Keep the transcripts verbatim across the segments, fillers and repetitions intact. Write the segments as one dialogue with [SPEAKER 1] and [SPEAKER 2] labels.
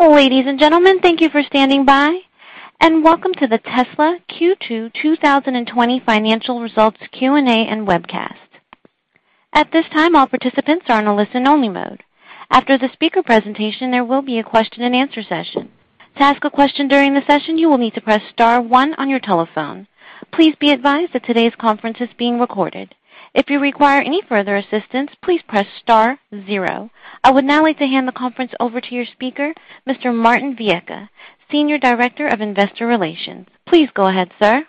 [SPEAKER 1] Ladies and gentlemen, thank you for standing by, and welcome to the Tesla Q two twenty twenty Financial Results Q and A and webcast. At this time, all participants are in a listen-only mode. After the speaker presentation, there will be a question-and-answer session. To ask a question during the session, you will need to press star one on your telephone. Please be advised that today's conference is being recorded. If you require any further assistance, please press star zero. I would now like to hand the conference over to your speaker, Mister Martin Viecha, Senior Director of Investor Relations. Please go ahead, sir.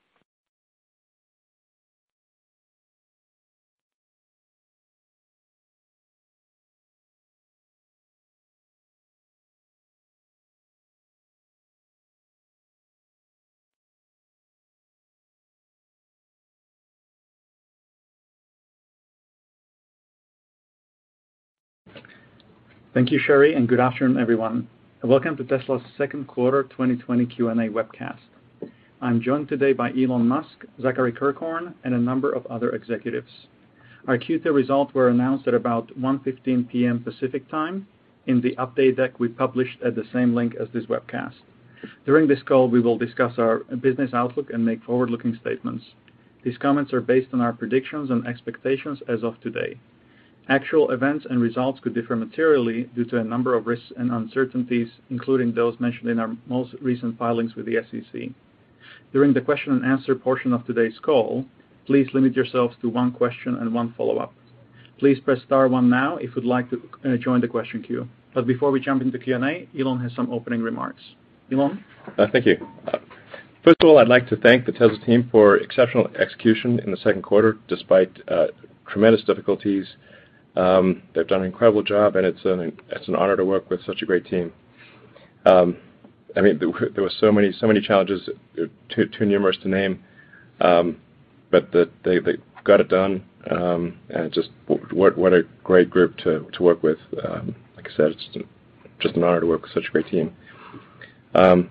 [SPEAKER 2] Thank you, Sherry, and good afternoon, everyone. Welcome to Tesla's second quarter twenty twenty Q and A webcast. I'm joined today by Elon Musk, Zachary Kirkhorn, and a number of other executives. Our Q two results were announced at about one fifteen p m Pacific time in the update deck we published at the same link as this webcast. During this call, we will discuss our business outlook and make forward-looking statements. These comments are based on our predictions and expectations as of today. Actual events and results could differ materially due to a number of risks and uncertainties, including those mentioned in our most recent filings with the S E C. During the question and answer portion of today's call, please limit yourselves to one question and one follow-up. Please press star one now if you'd like to uh, join the question queue. But before we jump into Q and A, Elon has some opening remarks. Elon?
[SPEAKER 3] Uh, thank you. Uh, first of all, I'd like to thank the Tesla team for exceptional execution in the second quarter, despite uh, tremendous difficulties. Um, they've done an incredible job, and it's an it's an honor to work with such a great team. Um, I mean, there were, there were so many so many challenges, too, too numerous to name, um, but the, they they got it done, um, and just what what a great group to to work with. Um, like I said, it's just an honor to work with such a great team. Um,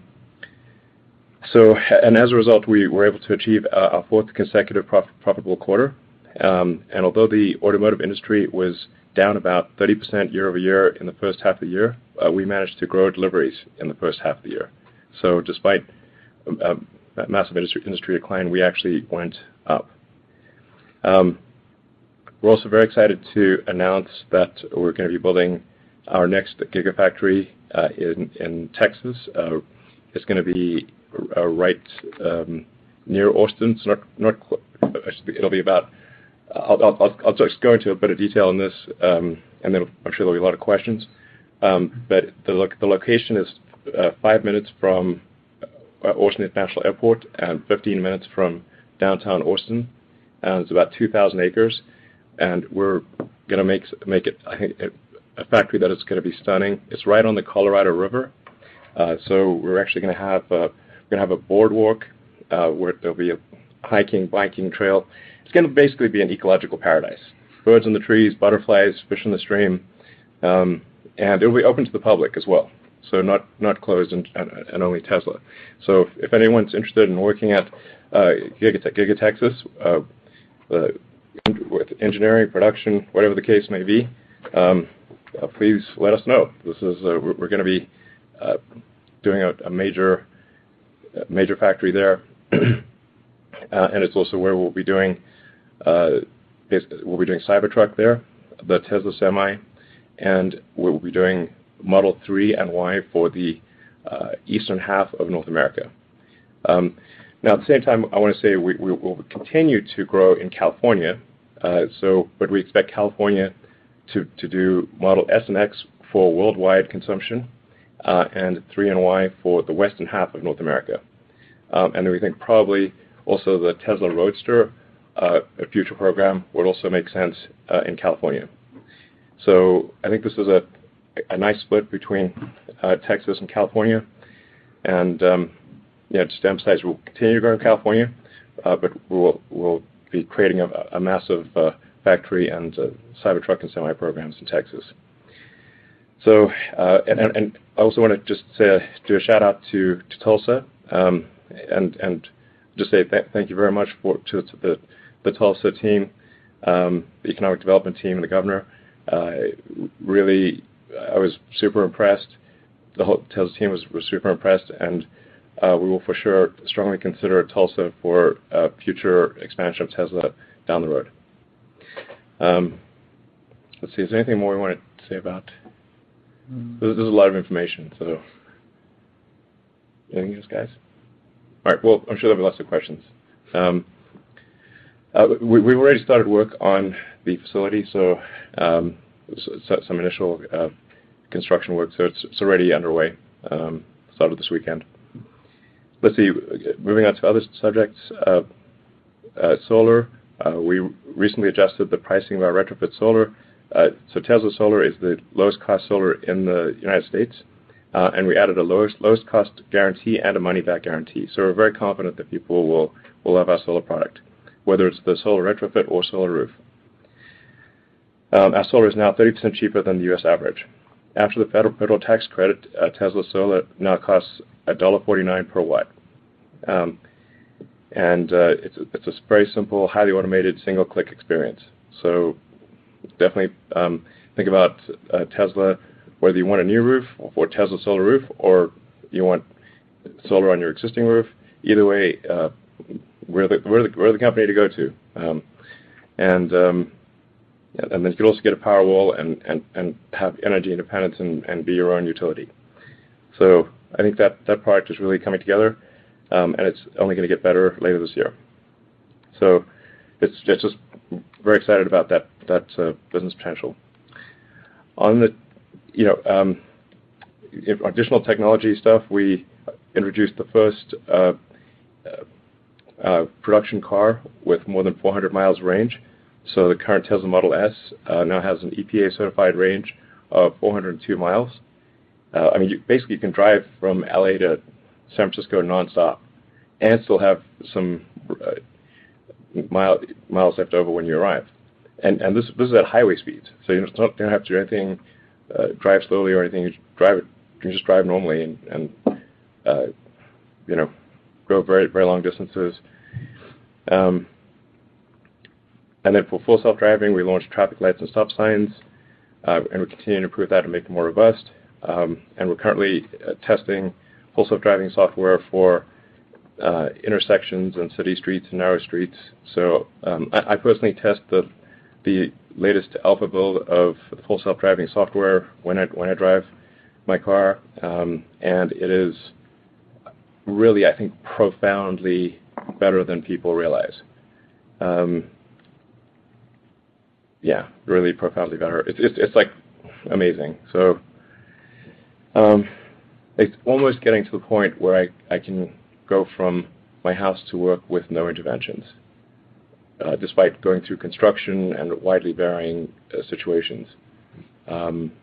[SPEAKER 3] so, and as a result, we were able to achieve uh, our fourth consecutive prof profitable quarter. Um, and although the automotive industry was down about thirty percent year over year in the first half of the year, uh, we managed to grow deliveries in the first half of the year. So despite um, that massive industry, industry decline, we actually went up. Um, we're also very excited to announce that we're going to be building our next Gigafactory uh, in, in Texas. Uh, it's going to be uh, right um, near Austin. It's not, not, it'll be about I'll, I'll, I'll just go into a bit of detail on this, um, and then I'm sure there'll be a lot of questions. Um, but the, lo the location is uh, five minutes from uh, Austin International Airport and fifteen minutes from downtown Austin, and it's about two thousand acres. And we're going to make make it, I think, a factory that is going to be stunning. It's right on the Colorado River, uh, so we're actually going to have uh, we're going to have a boardwalk uh, where there'll be a hiking, biking trail. It's going to basically be an ecological paradise. Birds in the trees, butterflies, fish in the stream, um, and it will be open to the public as well. So not not closed and, and, and only Tesla. So if, if anyone's interested in working at uh, Giga, Giga Texas, uh, uh, with engineering, production, whatever the case may be, um, uh, please let us know. This is uh, we're, we're going to be uh, doing a, a major a major factory there, uh, and it's also where we'll be doing. Uh, we'll be doing Cybertruck there, the Tesla Semi, and we'll be doing Model three and Y for the uh, eastern half of North America. Um, now, at the same time, I want to say we, we will continue to grow in California. Uh, so, but we expect California to to do Model S and X for worldwide consumption, uh, and three and Y for the western half of North America. Um, and then we think probably also the Tesla Roadster. Uh, a future program would also make sense uh, in California. So I think this is a, a nice split between uh, Texas and California. And um, yeah, just to emphasize, we'll continue to grow in California, uh, but we'll, we'll be creating a, a massive uh, factory and uh, Cybertruck and semi programs in Texas. So, uh, and, and I also want to just say, do a shout out to, to Tulsa um, and, and just say th thank you very much for, to, to the the Tulsa team, um, the economic development team, and the governor. Uh, really, I was super impressed the whole Tesla team was, was super impressed, and uh, we will for sure strongly consider Tulsa for uh, future expansion of Tesla down the road. Um, let's see, is there anything more we want to say about? Mm. There's, there's a lot of information, so anything else, guys? All right, well, I'm sure there'll be lots of questions. Um, uh, we, we've already started work on the facility, so, um, so some initial uh, construction work, so it's, it's already underway, um, started this weekend. Let's see, moving on to other subjects, uh, uh, solar. Uh, we recently adjusted the pricing of our retrofit solar. Uh, so Tesla Solar is the lowest cost solar in the United States, uh, and we added a lowest lowest cost guarantee and a money back guarantee. So we're very confident that people will, will love our solar product, whether it's the solar retrofit or solar roof. Um, our solar is now thirty percent cheaper than the U S average. After the federal, federal tax credit, uh, Tesla Solar now costs one dollar forty-nine per watt. Um, and uh, it's, it's a very simple, highly automated, single-click experience. So definitely um, think about uh, Tesla, whether you want a new roof or Tesla Solar Roof, or you want solar on your existing roof. Either way, uh, we're, the, we're, the, we're the company to go to. Um, and um, and then you can also get a Powerwall and, and, and have energy independence and, and be your own utility. So I think that, that product is really coming together, um, and it's only going to get better later this year. So it's, it's just very excited about that, that uh, business potential. On the, you know, um, additional technology stuff, we introduced the first uh, uh, production car with more than four hundred miles range. So the current Tesla Model S uh, now has an E P A certified range of four hundred two miles. Uh, I mean, you, basically you can drive from L A to San Francisco nonstop and still have some uh, mile, miles left over when you arrive. And and this this is at highway speeds, so you don't, don't have to do anything, uh, drive slowly or anything. You just drive it, you can just drive normally and, and uh, you know, go very very long distances. Um, And then for full self-driving, we launched traffic lights and stop signs, uh, and we continue to improve that and make it more robust. Um, and we're currently uh, testing full self-driving software for uh, intersections and city streets and narrow streets. So um, I, I personally test the the latest alpha build of the full self-driving software when I when I drive my car, um, and it is really, I think, profoundly better than people realize. Um, Yeah, really profoundly better. It's it's, it's like amazing. So um, it's almost getting to the point where I, I can go from my house to work with no interventions, uh, despite going through construction and widely varying uh, situations. Um,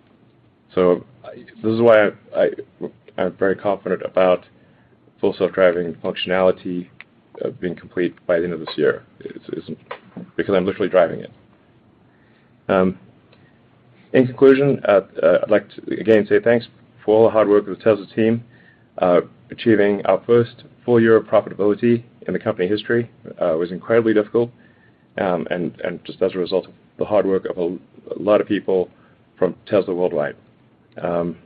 [SPEAKER 3] so I, this is why I, I, I'm very confident about full self-driving functionality uh, being complete by the end of this year. It's, it's because I'm literally driving it. Um, in conclusion, uh, uh, I'd like to again say thanks for all the hard work of the Tesla team, uh, achieving our first full year of profitability in the company history. Uh, was incredibly difficult, um, and, and just as a result of the hard work of a, a lot of people from Tesla worldwide. Um,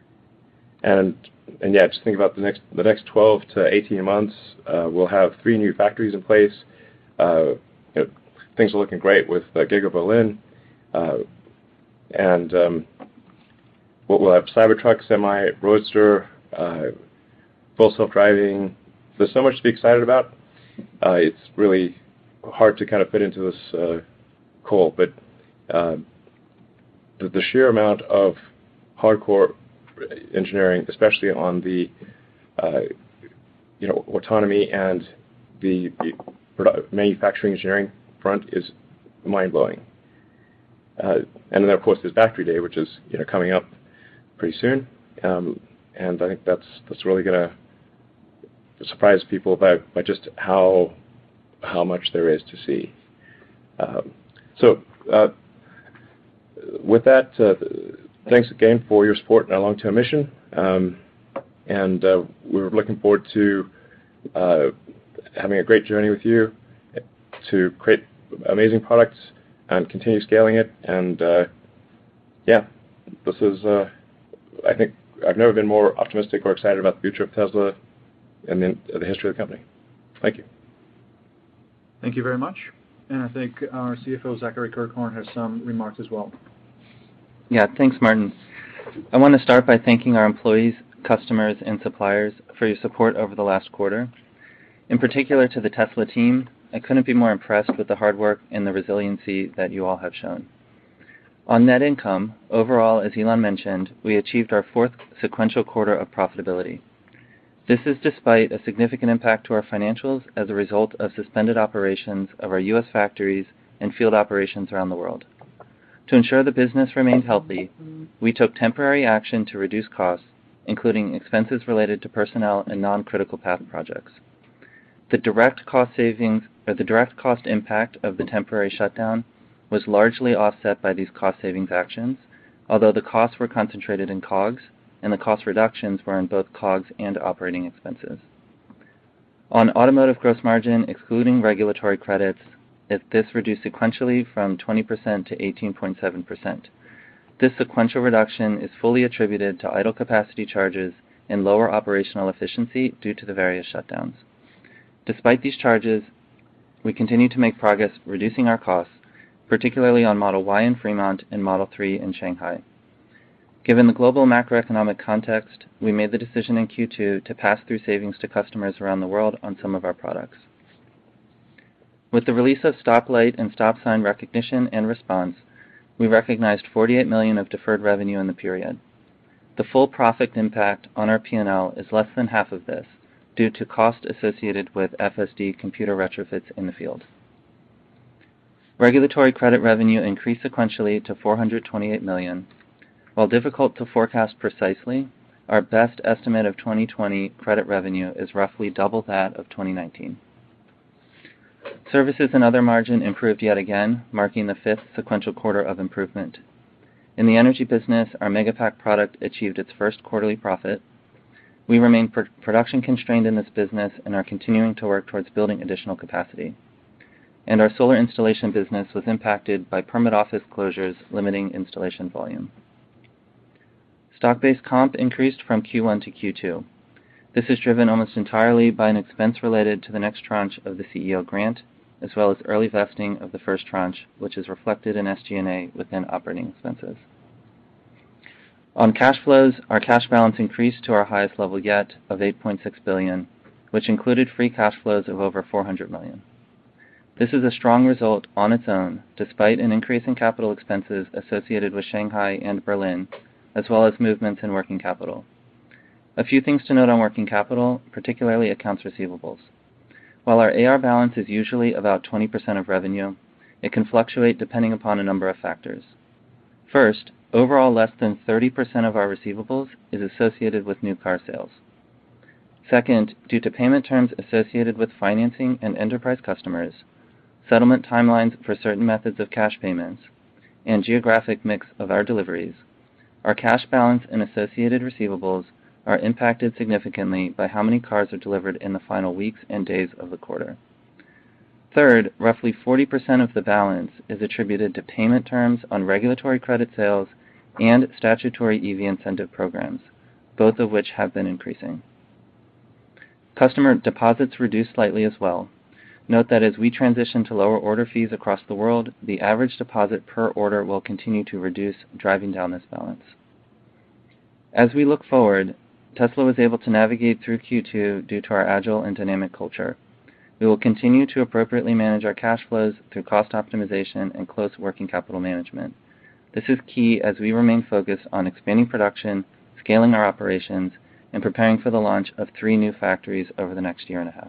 [SPEAKER 3] and and yeah, just think about the next the next twelve to eighteen months. Uh, we'll have three new factories in place. Uh, you know, things are looking great with uh, Giga Berlin. Uh, and um, we'll, we'll have Cybertruck, Semi, Roadster, uh, full self-driving. There's so much to be excited about. Uh, it's really hard to kind of fit into this uh, call, but uh, the, the sheer amount of hardcore engineering, especially on the uh, you know autonomy and the, the manufacturing engineering front, is mind-blowing. Uh, and then, of course, there's Battery Day, which is you know coming up pretty soon, um, and I think that's that's really going to surprise people by by just how how much there is to see. Um, so, uh, with that, uh, thanks again for your support in our long-term mission, um, and uh, we're looking forward to uh, having a great journey with you to create amazing products and continue scaling it. And uh, yeah, this is, uh, I think, I've never been more optimistic or excited about the future of Tesla and the, the history of the company. Thank you.
[SPEAKER 2] Thank you very much. And I think our C F O, Zachary Kirkhorn, has some remarks as well.
[SPEAKER 4] Yeah, thanks, Martin. I want to start by thanking our employees, customers, and suppliers for your support over the last quarter. In particular to the Tesla team, I couldn't be more impressed with the hard work and the resiliency that you all have shown. On net income, overall, as Elon mentioned, we achieved our fourth sequential quarter of profitability. This is despite a significant impact to our financials as a result of suspended operations of our U S factories and field operations around the world. To ensure the business remained healthy, we took temporary action to reduce costs, including expenses related to personnel and non-critical path projects. The direct cost savings, or the direct cost impact of the temporary shutdown was largely offset by these cost savings actions, although the costs were concentrated in COGS, and the cost reductions were in both COGS and operating expenses. On automotive gross margin, excluding regulatory credits, this reduced sequentially from twenty percent to eighteen point seven percent. This sequential reduction is fully attributed to idle capacity charges and lower operational efficiency due to the various shutdowns. Despite these charges, we continue to make progress reducing our costs, particularly on Model Y in Fremont and Model three in Shanghai. Given the global macroeconomic context, we made the decision in Q two to pass through savings to customers around the world on some of our products. With the release of stoplight and stop sign recognition and response, we recognized forty-eight million dollars of deferred revenue in the period. The full profit impact on our P and L is less than half of this, due to cost associated with F S D computer retrofits in the field. Regulatory credit revenue increased sequentially to four hundred twenty-eight million dollars. While difficult to forecast precisely, our best estimate of twenty twenty credit revenue is roughly double that of twenty nineteen. Services and other margin improved yet again, marking the fifth sequential quarter of improvement. In the energy business, our Megapack product achieved its first quarterly profit. We remain pr production constrained in this business and are continuing to work towards building additional capacity. And our solar installation business was impacted by permit office closures, limiting installation volume. Stock-based comp increased from Q one to Q two. This is driven almost entirely by an expense related to the next tranche of the C E O grant, as well as early vesting of the first tranche, which is reflected in S G and A within operating expenses. On cash flows, our cash balance increased to our highest level yet of eight point six billion dollars, which included free cash flows of over four hundred million dollars. This is a strong result on its own, despite an increase in capital expenses associated with Shanghai and Berlin, as well as movements in working capital. A few things to note on working capital, particularly accounts receivables. While our A R balance is usually about twenty percent of revenue, it can fluctuate depending upon a number of factors. First, overall less than thirty percent of our receivables is associated with new car sales. Second, due to payment terms associated with financing and enterprise customers, settlement timelines for certain methods of cash payments, and geographic mix of our deliveries, our cash balance and associated receivables are impacted significantly by how many cars are delivered in the final weeks and days of the quarter. Third, roughly forty percent of the balance is attributed to payment terms on regulatory credit sales and statutory E V incentive programs, both of which have been increasing. Customer deposits reduced slightly as well. Note that as we transition to lower order fees across the world, the average deposit per order will continue to reduce, driving down this balance. As we look forward, Tesla was able to navigate through Q two due to our agile and dynamic culture. We will continue to appropriately manage our cash flows through cost optimization and close working capital management. This is key as we remain focused on expanding production, scaling our operations, and preparing for the launch of three new factories over the next year and a half.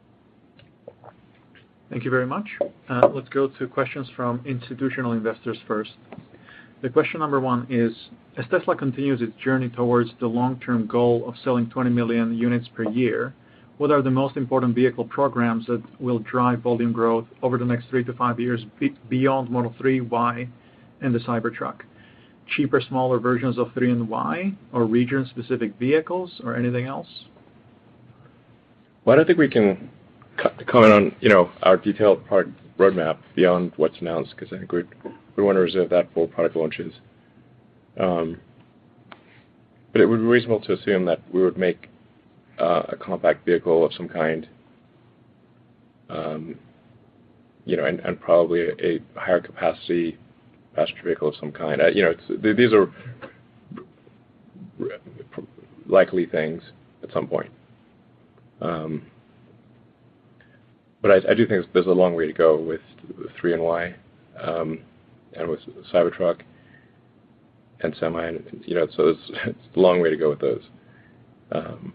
[SPEAKER 2] Thank you very much. Uh, let's go to questions from institutional investors first. The question number one is, as Tesla continues its journey towards the long-term goal of selling twenty million units per year, what are the most important vehicle programs that will drive volume growth over the next three to five years be beyond Model three, Y, and the Cybertruck? Cheaper, smaller versions of three and Y, or region-specific vehicles, or anything else?
[SPEAKER 3] Well, I don't think we can comment on, you know, our detailed product roadmap beyond what's announced, because I think we'd, we want to reserve that for product launches. Um, but it would be reasonable to assume that we would make uh, a compact vehicle of some kind, um, you know, and, and probably a, a higher capacity passenger vehicle of some kind. Uh, you know, it's, these are likely things at some point. Um, but I, I do think there's a long way to go with three N Y um, and with Cybertruck and Semi, and, you know, so it's, it's a long way to go with those. Um,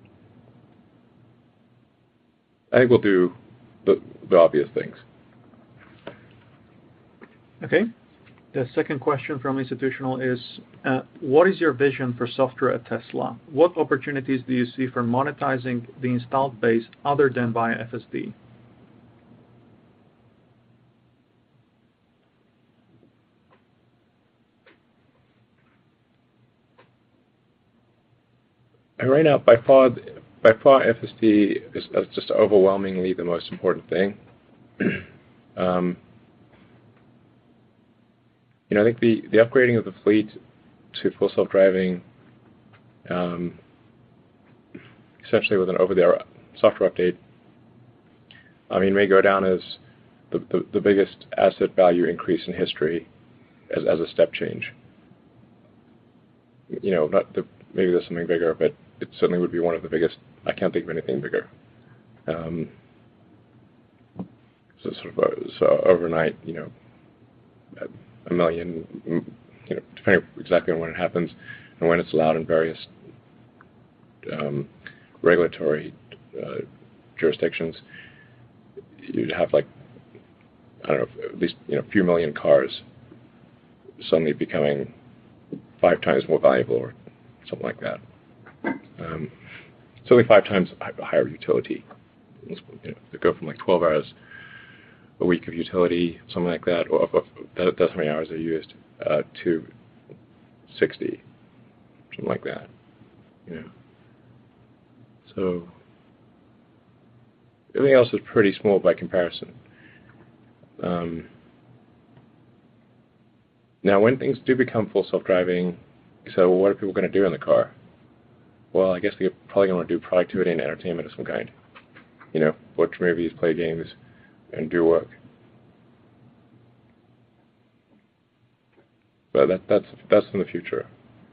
[SPEAKER 3] I think we'll do the, the obvious things.
[SPEAKER 2] Okay. The second question from Institutional is, uh, what is your vision for software at Tesla? What opportunities do you see for monetizing the installed base other than via F S D?
[SPEAKER 3] And right now, by far, by far, F S D is, is just overwhelmingly the most important thing. um, You know, I think the, the upgrading of the fleet to full self-driving, um, essentially with an over-the-air software update, I mean, may go down as the, the, the biggest asset value increase in history as, as a step change. You know, not the, maybe there's something bigger, but it certainly would be one of the biggest. I can't think of anything bigger. Um, so sort of, a, so overnight, you know, a million, you know, depending exactly on when it happens and when it's allowed in various um, regulatory uh, jurisdictions, you'd have like, I don't know, at least, you know, a few million cars suddenly becoming five times more valuable or something like that. Um, certainly five times higher utility. You know, to go from like twelve hours a week of utility, something like that, or of, of, that, that's how many hours are used, uh, to sixty, something like that, you know. So everything else is pretty small by comparison. Um, now, when things do become full self-driving, so what are people going to do in the car? Well, I guess they're probably going to do productivity and entertainment of some kind. You know, watch movies, play games, and do work. But that, that's that's in the future.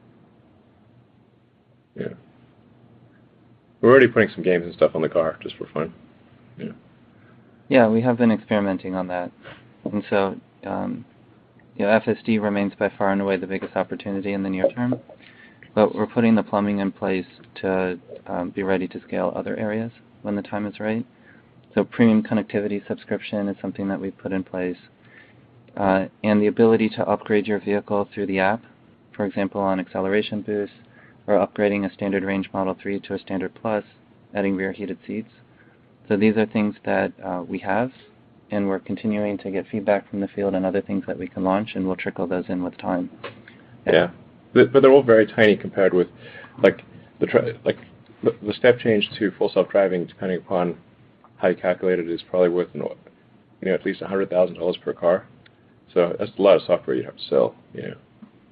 [SPEAKER 3] Yeah. We're already putting some games and stuff on the car just for fun. Yeah.
[SPEAKER 4] Yeah, we have been experimenting on that, and so um, you know, F S D remains by far and away the biggest opportunity in the near term. But we're putting the plumbing in place to um, be ready to scale other areas when the time is right. So premium connectivity subscription is something that we've put in place. Uh, and the ability to upgrade your vehicle through the app, for example, on acceleration boost, or upgrading a standard range Model three to a standard plus, adding rear heated seats. So these are things that uh, we have, and we're continuing to get feedback from the field and other things that we can launch, and we'll trickle those in with time.
[SPEAKER 3] Yeah, but they're all very tiny compared with, like, the tra- like the step change to full self-driving, depending upon how you calculate it, is probably worth, you know, at least one hundred thousand dollars per car. So that's a lot of software you'd have to sell, you know,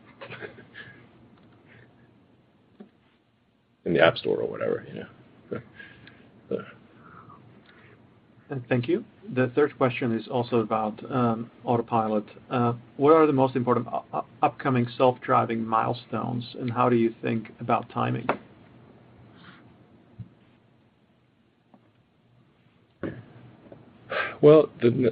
[SPEAKER 3] in the App Store or whatever, you know. So, so.
[SPEAKER 2] Thank you. The third question is also about um, Autopilot. Uh, what are the most important u- upcoming self-driving milestones, and how do you think about timing?
[SPEAKER 3] Well, the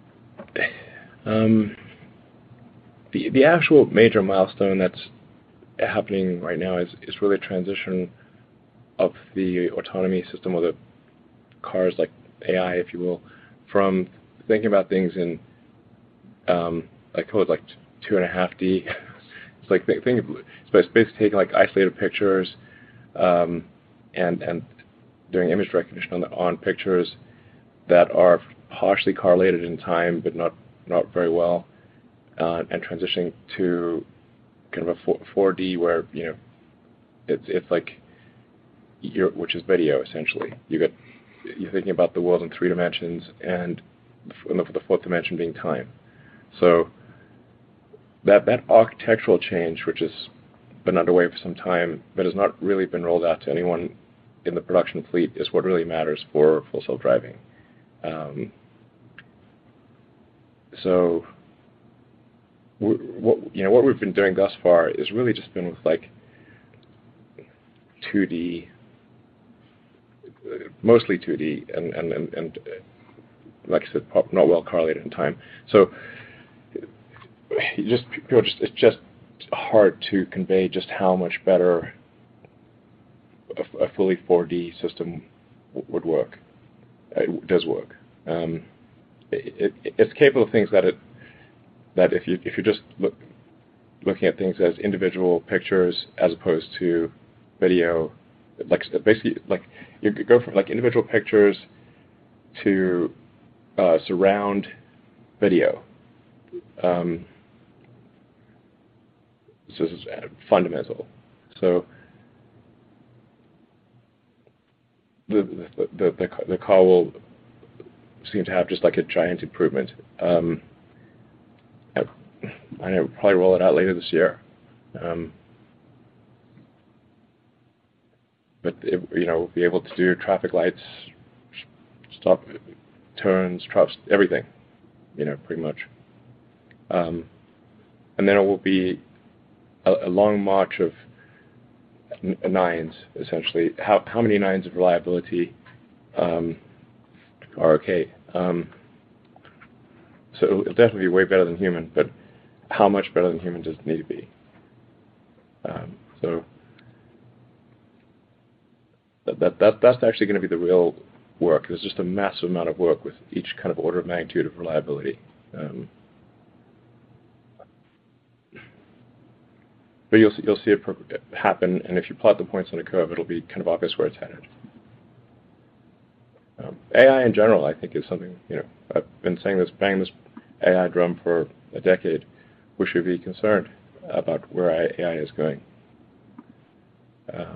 [SPEAKER 3] um, the the actual major milestone that's happening right now is is really a transition of the autonomy system, or the cars, like A I, if you will, from thinking about things in um, like code like two and a half D. It's like think, think of, it's basically taking like isolated pictures um, and and doing image recognition on the, on pictures that are partially correlated in time, but not not very well, uh, and transitioning to kind of a four D where, you know, it's it's like you're, which is video essentially. You get you're thinking about the world in three dimensions, and the fourth dimension being time. So that that architectural change, which is been underway for some time, but has not really been rolled out to anyone in the production fleet, is what really matters for full self-driving. Um, so, what you know, what we've been doing thus far is really just been with like two D, mostly two D, and and and, and like I said, not well correlated in time. So, you just people just it's just hard to convey just how much better a, a fully four D system w would work. It does work. Um, it, it, it's capable of things that it that if you if you're just look, looking at things as individual pictures as opposed to video, like basically like you go from like individual pictures to uh, surround video. Um, this is fundamental. So the the, the the the car will seem to have just like a giant improvement. Um, I, I know probably roll it out later this year. Um, but it, you know, we'll be able to do traffic lights, stop, turns, trucks, everything. You know, pretty much. Um, and then it will be a, a long march of n nines, essentially. How how many nines of reliability um, are okay? Um, so it'll definitely be way better than human, but how much better than human does it need to be? Um, so that, that, that that's actually going to be the real work. There's just a massive amount of work with each kind of order of magnitude of reliability. Um, but you'll see, you'll see it happen, and if you plot the points on a curve, it'll be kind of obvious where it's headed. Um, A I in general, I think, is something, you know, I've been saying this, banging this A I drum for a decade. We should be concerned about where A I is going. Um,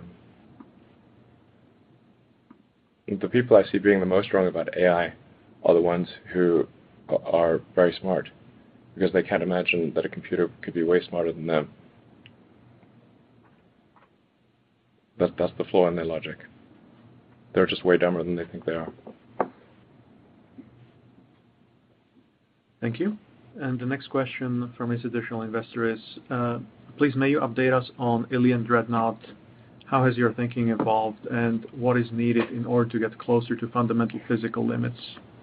[SPEAKER 3] the people I see being the most wrong about A I are the ones who are very smart, because they can't imagine that a computer could be way smarter than them. That's, that's the flaw in their logic. They're just way dumber than they think they are.
[SPEAKER 2] Thank you. And the next question from institutional investor is, uh, please may you update us on Alien Dreadnought? How has your thinking evolved, and what is needed in order to get closer to fundamental physical limits?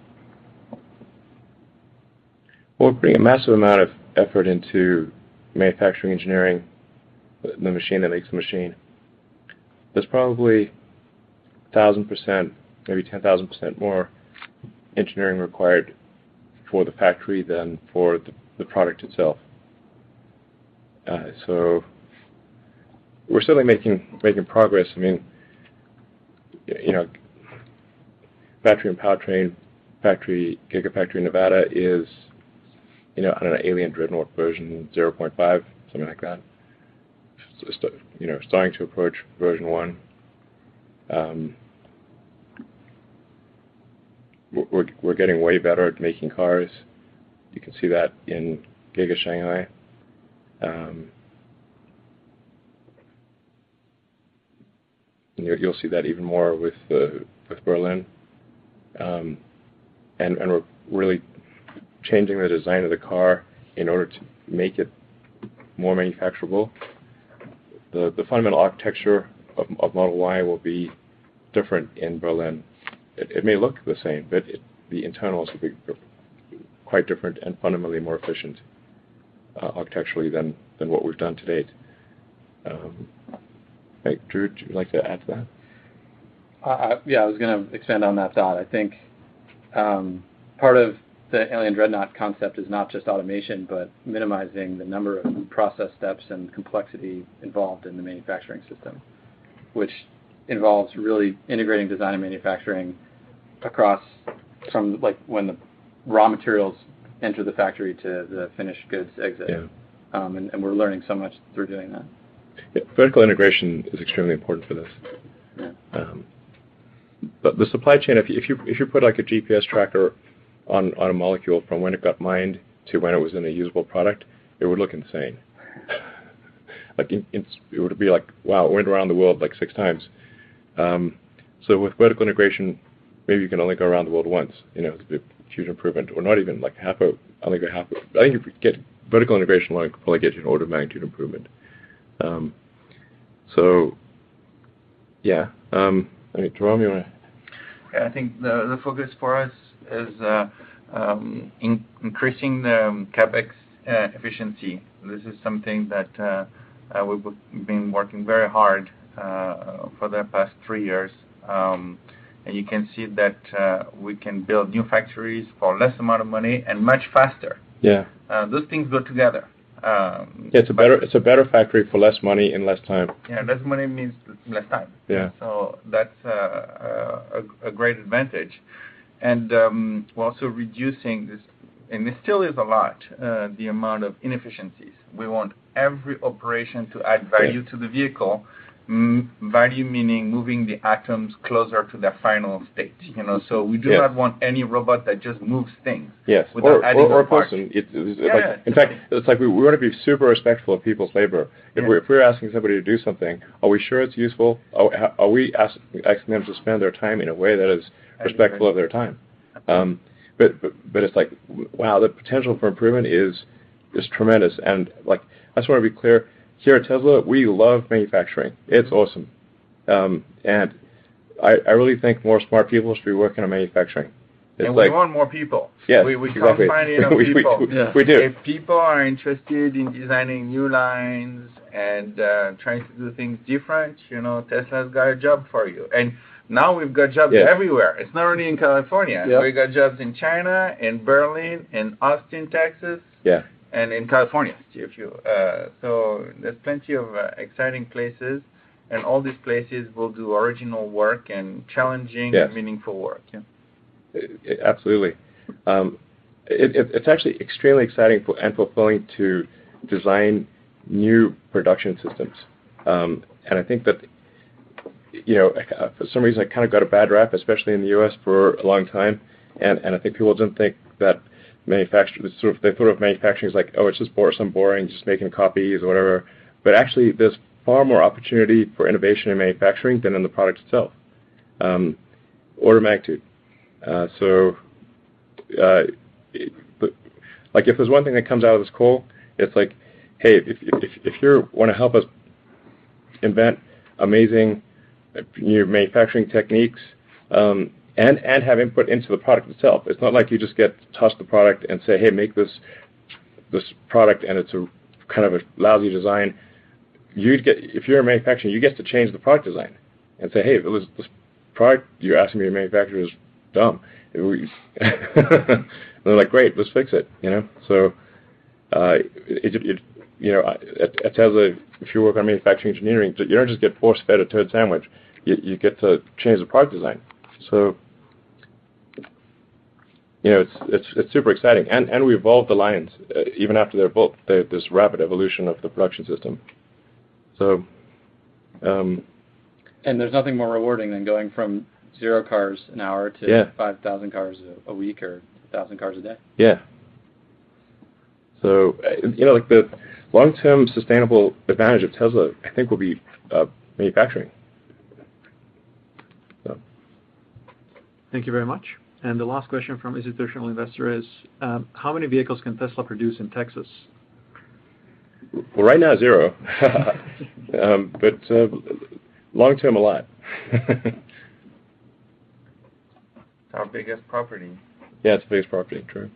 [SPEAKER 3] Well, we're putting a massive amount of effort into manufacturing engineering, the machine that makes the machine. There's probably one thousand percent, maybe ten thousand percent more engineering required for the factory than for the, the product itself. Uh, so we're certainly making making progress. I mean, you know, Battery and Powertrain factory, Gigafactory Nevada is, you know, on an Alien Dreadnought version zero point five, something like that. So, you know, starting to approach version one. Um, we're we're getting way better at making cars. You can see that in Giga Shanghai. Um, you, you'll see that even more with uh, with Berlin. Um, and and we're really changing the design of the car in order to make it more manufacturable. The, the fundamental architecture of, of Model Y will be different in Berlin. It, it may look the same, but it, the internals will be quite different and fundamentally more efficient uh, architecturally than, than what we've done to date. Um, hey, Drew, would you like to add to that?
[SPEAKER 5] Uh, yeah, I was going to expand on that thought. I think um, part of the Alien Dreadnought concept is not just automation, but minimizing the number of process steps and complexity involved in the manufacturing system, which involves really integrating design and manufacturing across from like when the raw materials enter the factory to the finished goods exit.
[SPEAKER 3] Yeah.
[SPEAKER 5] Um, and, and we're learning so much through doing that.
[SPEAKER 3] Yeah, vertical integration is extremely important for this.
[SPEAKER 5] Yeah.
[SPEAKER 3] Um, but the supply chain, if you, if you if you put like a G P S tracker on on a molecule from when it got mined to when it was in a usable product, it would look insane. like in, in, it would be like, wow, it went around the world like six times. Um, so with vertical integration, maybe you can only go around the world once. You know, it's a huge improvement, or not even like half a. I think a half. A, I think if you get vertical integration alone, it could probably get you an order of magnitude improvement. Um, so, yeah. Um, I mean, Jerome, you want to?
[SPEAKER 6] Yeah, I think the the focus for us is uh, um, in, increasing the um, capex uh, efficiency. This is something that uh, uh, we've been working very hard uh, for the past three years. Um, and you can see that uh, we can build new factories for less amount of money and much faster.
[SPEAKER 3] Yeah.
[SPEAKER 6] Uh, those things go together. Um,
[SPEAKER 3] yeah, it's a better it's a better factory for less money in less time.
[SPEAKER 6] Yeah, less money means less time.
[SPEAKER 3] Yeah.
[SPEAKER 6] So that's uh, a, a great advantage, and um, we're also reducing this, and it still is a lot, uh, the amount of inefficiencies. We want every operation to add value yeah. to the vehicle. M- value meaning moving the atoms closer to their final state. You know, so we do
[SPEAKER 3] yes.
[SPEAKER 6] not want any robot that just moves things.
[SPEAKER 3] Yes,
[SPEAKER 6] without
[SPEAKER 3] or,
[SPEAKER 6] adding
[SPEAKER 3] or, or a
[SPEAKER 6] parts.
[SPEAKER 3] person. It, it's
[SPEAKER 6] yeah,
[SPEAKER 3] like,
[SPEAKER 6] yeah,
[SPEAKER 3] in fact, it's like we, we want to be super respectful of people's labor. If,
[SPEAKER 6] yeah.
[SPEAKER 3] we're, if we're asking somebody to do something, are we sure it's useful? Are, are we ask, asking them to spend their time in a way that is respectful of their time? Um, but, but but it's like, wow, the potential for improvement is is tremendous. And like, I just want to be clear. Here at Tesla, we love manufacturing. It's awesome. Um, and I, I really think more smart people should be working on manufacturing. It's
[SPEAKER 6] and
[SPEAKER 3] like,
[SPEAKER 6] we want more people.
[SPEAKER 3] Yes,
[SPEAKER 6] we, we
[SPEAKER 3] exactly.
[SPEAKER 6] can't find enough
[SPEAKER 3] we,
[SPEAKER 6] people.
[SPEAKER 3] We, we,
[SPEAKER 6] yeah.
[SPEAKER 3] we do.
[SPEAKER 6] If people are interested in designing new lines and uh, trying to do things different, you know, Tesla's got a job for you. And now we've got jobs
[SPEAKER 3] yes.
[SPEAKER 6] everywhere. It's not only in California.
[SPEAKER 3] Yep.
[SPEAKER 6] We've got jobs in China, in Berlin, in Austin, Texas.
[SPEAKER 3] Yeah.
[SPEAKER 6] And in California, if you. Uh, so there's plenty of uh, exciting places. And all these places will do original work and challenging
[SPEAKER 3] yes.
[SPEAKER 6] and meaningful work. Yeah.
[SPEAKER 3] It, absolutely. Um, it, it, it's actually extremely exciting and fulfilling to design new production systems. Um, and I think that, you know, for some reason I kind of got a bad rap, especially in the U S for a long time. And, and I think people didn't think that manufacturers, sort of, they thought of manufacturing as like, oh, it's just boring, some boring, just making copies or whatever. But actually, there's far more opportunity for innovation in manufacturing than in the product itself. Um, order of magnitude. Uh, so, uh, it, but, like if there's one thing that comes out of this call, it's like, hey, if if, if you want to help us invent amazing new manufacturing techniques um, and and have input into the product itself, it's not like you just get tossed the product and say, hey, make this this product and it's a kind of a lousy design. You get, if you're a manufacturer, you get to change the product design and say, hey, this, this product you're asking me to manufacture is dumb. And they're like, great, let's fix it. You know, so uh, it, it, you know, at, at Tesla, if you work on manufacturing engineering, you don't just get force-fed a turd sandwich. You, you get to change the product design. So, you know, it's it's it's super exciting, and and we evolved the lines uh, even after they're built. There's this rapid evolution of the production system. So, um,
[SPEAKER 5] and there's nothing more rewarding than going from zero cars an hour to
[SPEAKER 3] yeah.
[SPEAKER 5] five thousand cars a, a week or one thousand cars a day.
[SPEAKER 3] Yeah. So, you know, like the long-term sustainable advantage of Tesla, I think, will be uh, manufacturing. So.
[SPEAKER 2] Thank you very much. And the last question from institutional investor is, um, how many vehicles can Tesla produce in Texas?
[SPEAKER 3] Well, right now, zero. um, but uh, long-term, a lot.
[SPEAKER 6] It's our biggest property.
[SPEAKER 3] Yeah, it's the biggest property, true.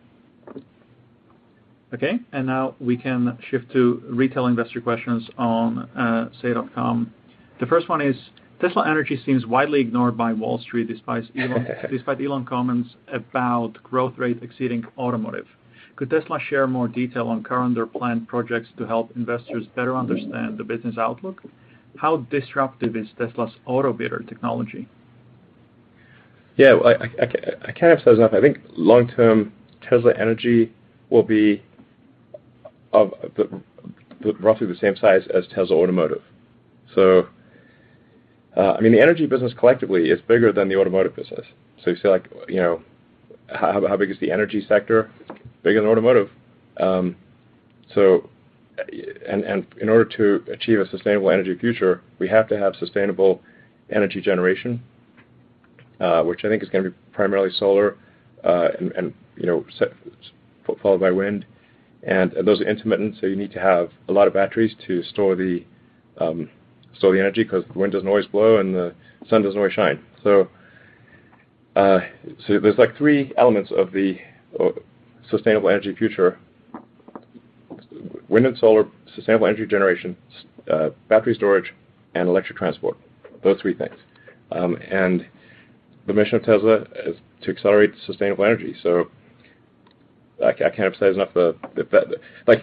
[SPEAKER 2] Okay, and now we can shift to retail investor questions on uh, say dot com. The first one is, Tesla Energy seems widely ignored by Wall Street despite Elon, despite Elon comments about growth rate exceeding automotive. Could Tesla share more detail on current or planned projects to help investors better understand the business outlook? How disruptive is Tesla's AutoBidder technology?
[SPEAKER 3] Yeah, well, I, I, I can't emphasize enough. I think long-term Tesla Energy will be of the, the, roughly the same size as Tesla Automotive. So, uh, I mean, the energy business collectively is bigger than the automotive business. So you say, like, you know, how, how big is the energy sector? Bigger than automotive. Um, so and, and in order to achieve a sustainable energy future, we have to have sustainable energy generation, uh, which I think is going to be primarily solar, uh, and, and you know, set, followed by wind, and, and those are intermittent. So you need to have a lot of batteries to store the um, store the energy, because the wind doesn't always blow and the sun doesn't always shine. So, uh, so there's like three elements of the uh, sustainable energy future: wind and solar, sustainable energy generation, uh, battery storage, and electric transport. Those three things. Um, and the mission of Tesla is to accelerate sustainable energy. So I, I can't emphasize enough the, the, the like,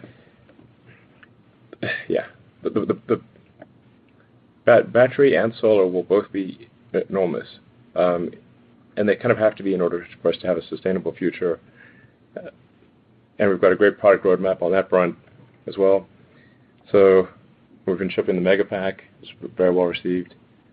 [SPEAKER 3] yeah, the, the, the, the bat, battery and solar will both be enormous. Um, and they kind of have to be in order for us to have a sustainable future. Uh, and we've got a great product roadmap on that front as well. So we've been shipping the Megapack. It's very well received.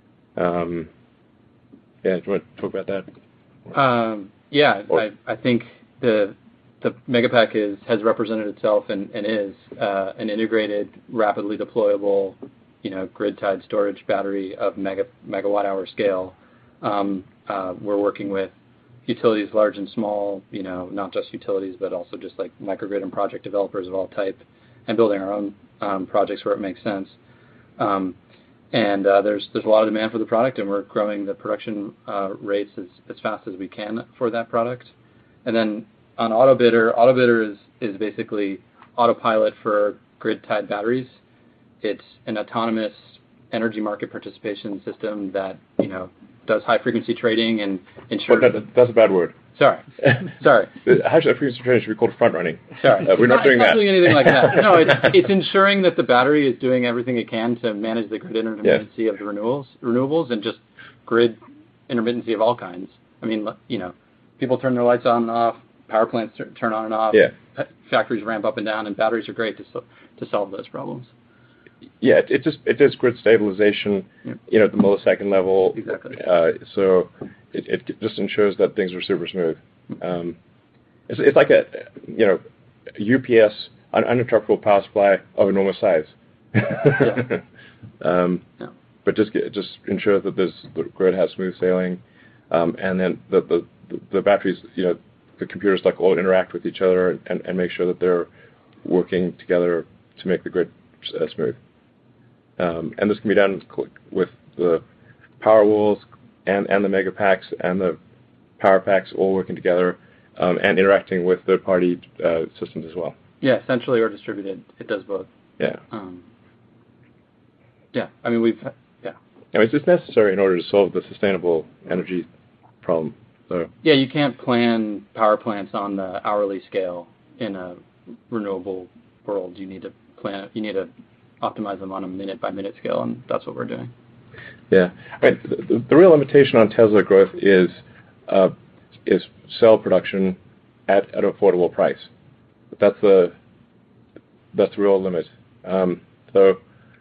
[SPEAKER 3] Um, yeah, do you want to talk about that?
[SPEAKER 5] Um, yeah,
[SPEAKER 3] Or,
[SPEAKER 5] I, I think the the Megapack is has represented itself and, and is uh, an integrated, rapidly deployable, you know, grid-tied storage battery of mega megawatt hour scale. Um, uh, we're working with utilities large and small, you know, not just utilities, but also just like microgrid and project developers of all type, and building our own um, projects where it makes sense. Um, and uh, there's there's a lot of demand for the product, and we're growing the production uh, rates as, as fast as we can for that product. And then on AutoBidder, AutoBidder is, is basically autopilot for grid-tied batteries. It's an autonomous energy market participation system that, you know, does high-frequency trading and ensures...
[SPEAKER 3] Well, that, that's a bad word.
[SPEAKER 5] Sorry. Sorry.
[SPEAKER 3] High-frequency trading should be called front-running.
[SPEAKER 5] Sorry.
[SPEAKER 3] Uh, we're not,
[SPEAKER 5] not
[SPEAKER 3] doing
[SPEAKER 5] it's
[SPEAKER 3] that.
[SPEAKER 5] not doing anything like that. No, it's, it's ensuring that the battery is doing everything it can to manage the grid intermittency yeah. of the renewables, renewables and just grid intermittency of all kinds. I mean, you know, people turn their lights on and off, power plants turn on and off,
[SPEAKER 3] yeah.
[SPEAKER 5] factories ramp up and down, and batteries are great to, so, to solve those problems.
[SPEAKER 3] Yeah, it, it just it does grid stabilization, yeah. you know, at the millisecond level.
[SPEAKER 5] Exactly.
[SPEAKER 3] Uh, so it, it just ensures that things are super smooth. Um, it's, it's like a, you know, U P S, an uninterruptible power supply of enormous size.
[SPEAKER 5] yeah.
[SPEAKER 3] um,
[SPEAKER 5] yeah.
[SPEAKER 3] But just get, just ensure that this, the grid has smooth sailing, um, and then the, the the batteries, you know, the computers like all interact with each other and, and make sure that they're working together to make the grid uh, smooth. Um, and this can be done with the Powerwalls and, and the Megapacks and the Power Packs all working together um, and interacting with third-party uh, systems as well.
[SPEAKER 5] Yeah, essentially or distributed. It does both.
[SPEAKER 3] Yeah.
[SPEAKER 5] Um, yeah, I mean, we've, yeah.
[SPEAKER 3] I mean, it's necessary in order to solve the sustainable energy problem. So.
[SPEAKER 5] Yeah, you can't plan power plants on the hourly scale in a renewable world. You need to plan, you need to optimize them on a minute-by-minute scale, and that's what we're doing.
[SPEAKER 3] Yeah, I mean, the, the real limitation on Tesla growth is uh, is cell production at, at an affordable price. That's the that's the real limit. Um, so,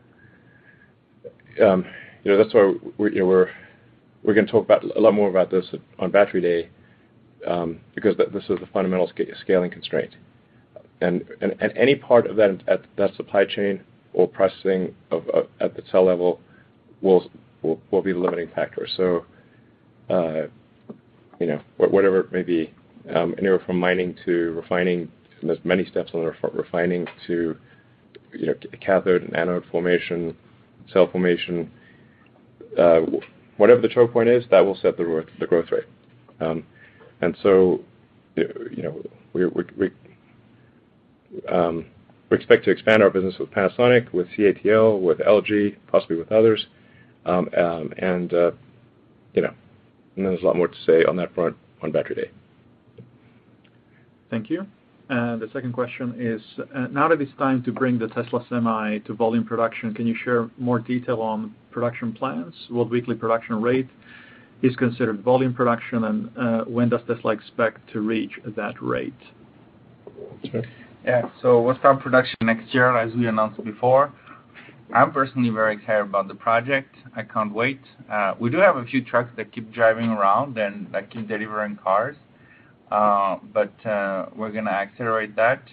[SPEAKER 3] um, you know, that's why we, you know, we're we're going to talk about a lot more about this on Battery Day, um, because that, this is the fundamental sca- scaling constraint, and, and and any part of that at that supply chain or processing of, uh, at the cell level will, will will be the limiting factor. So, uh, you know, whatever it may be, um, anywhere from mining to refining, and there's many steps on the ref- refining to, you know, cathode and anode formation, cell formation. Uh, whatever the choke point is, that will set the growth, the growth rate. Um, and so, you know, we we we. Um, We expect to expand our business with Panasonic, with C A T L, with L G, possibly with others, um, um, and uh, you know, and there's a lot more to say on that front on Battery Day.
[SPEAKER 2] Thank you. Uh, the second question is: uh, now that it's time to bring the Tesla Semi to volume production, can you share more detail on production plans? What weekly production rate is considered volume production, and uh, when does Tesla expect to reach that rate?
[SPEAKER 3] Sure.
[SPEAKER 6] Yeah, so we'll start production next year, as we announced before. I'm personally very excited about the project. I can't wait. Uh, we do have a few trucks that keep driving around and that keep delivering cars, uh, but uh, we're going to accelerate that.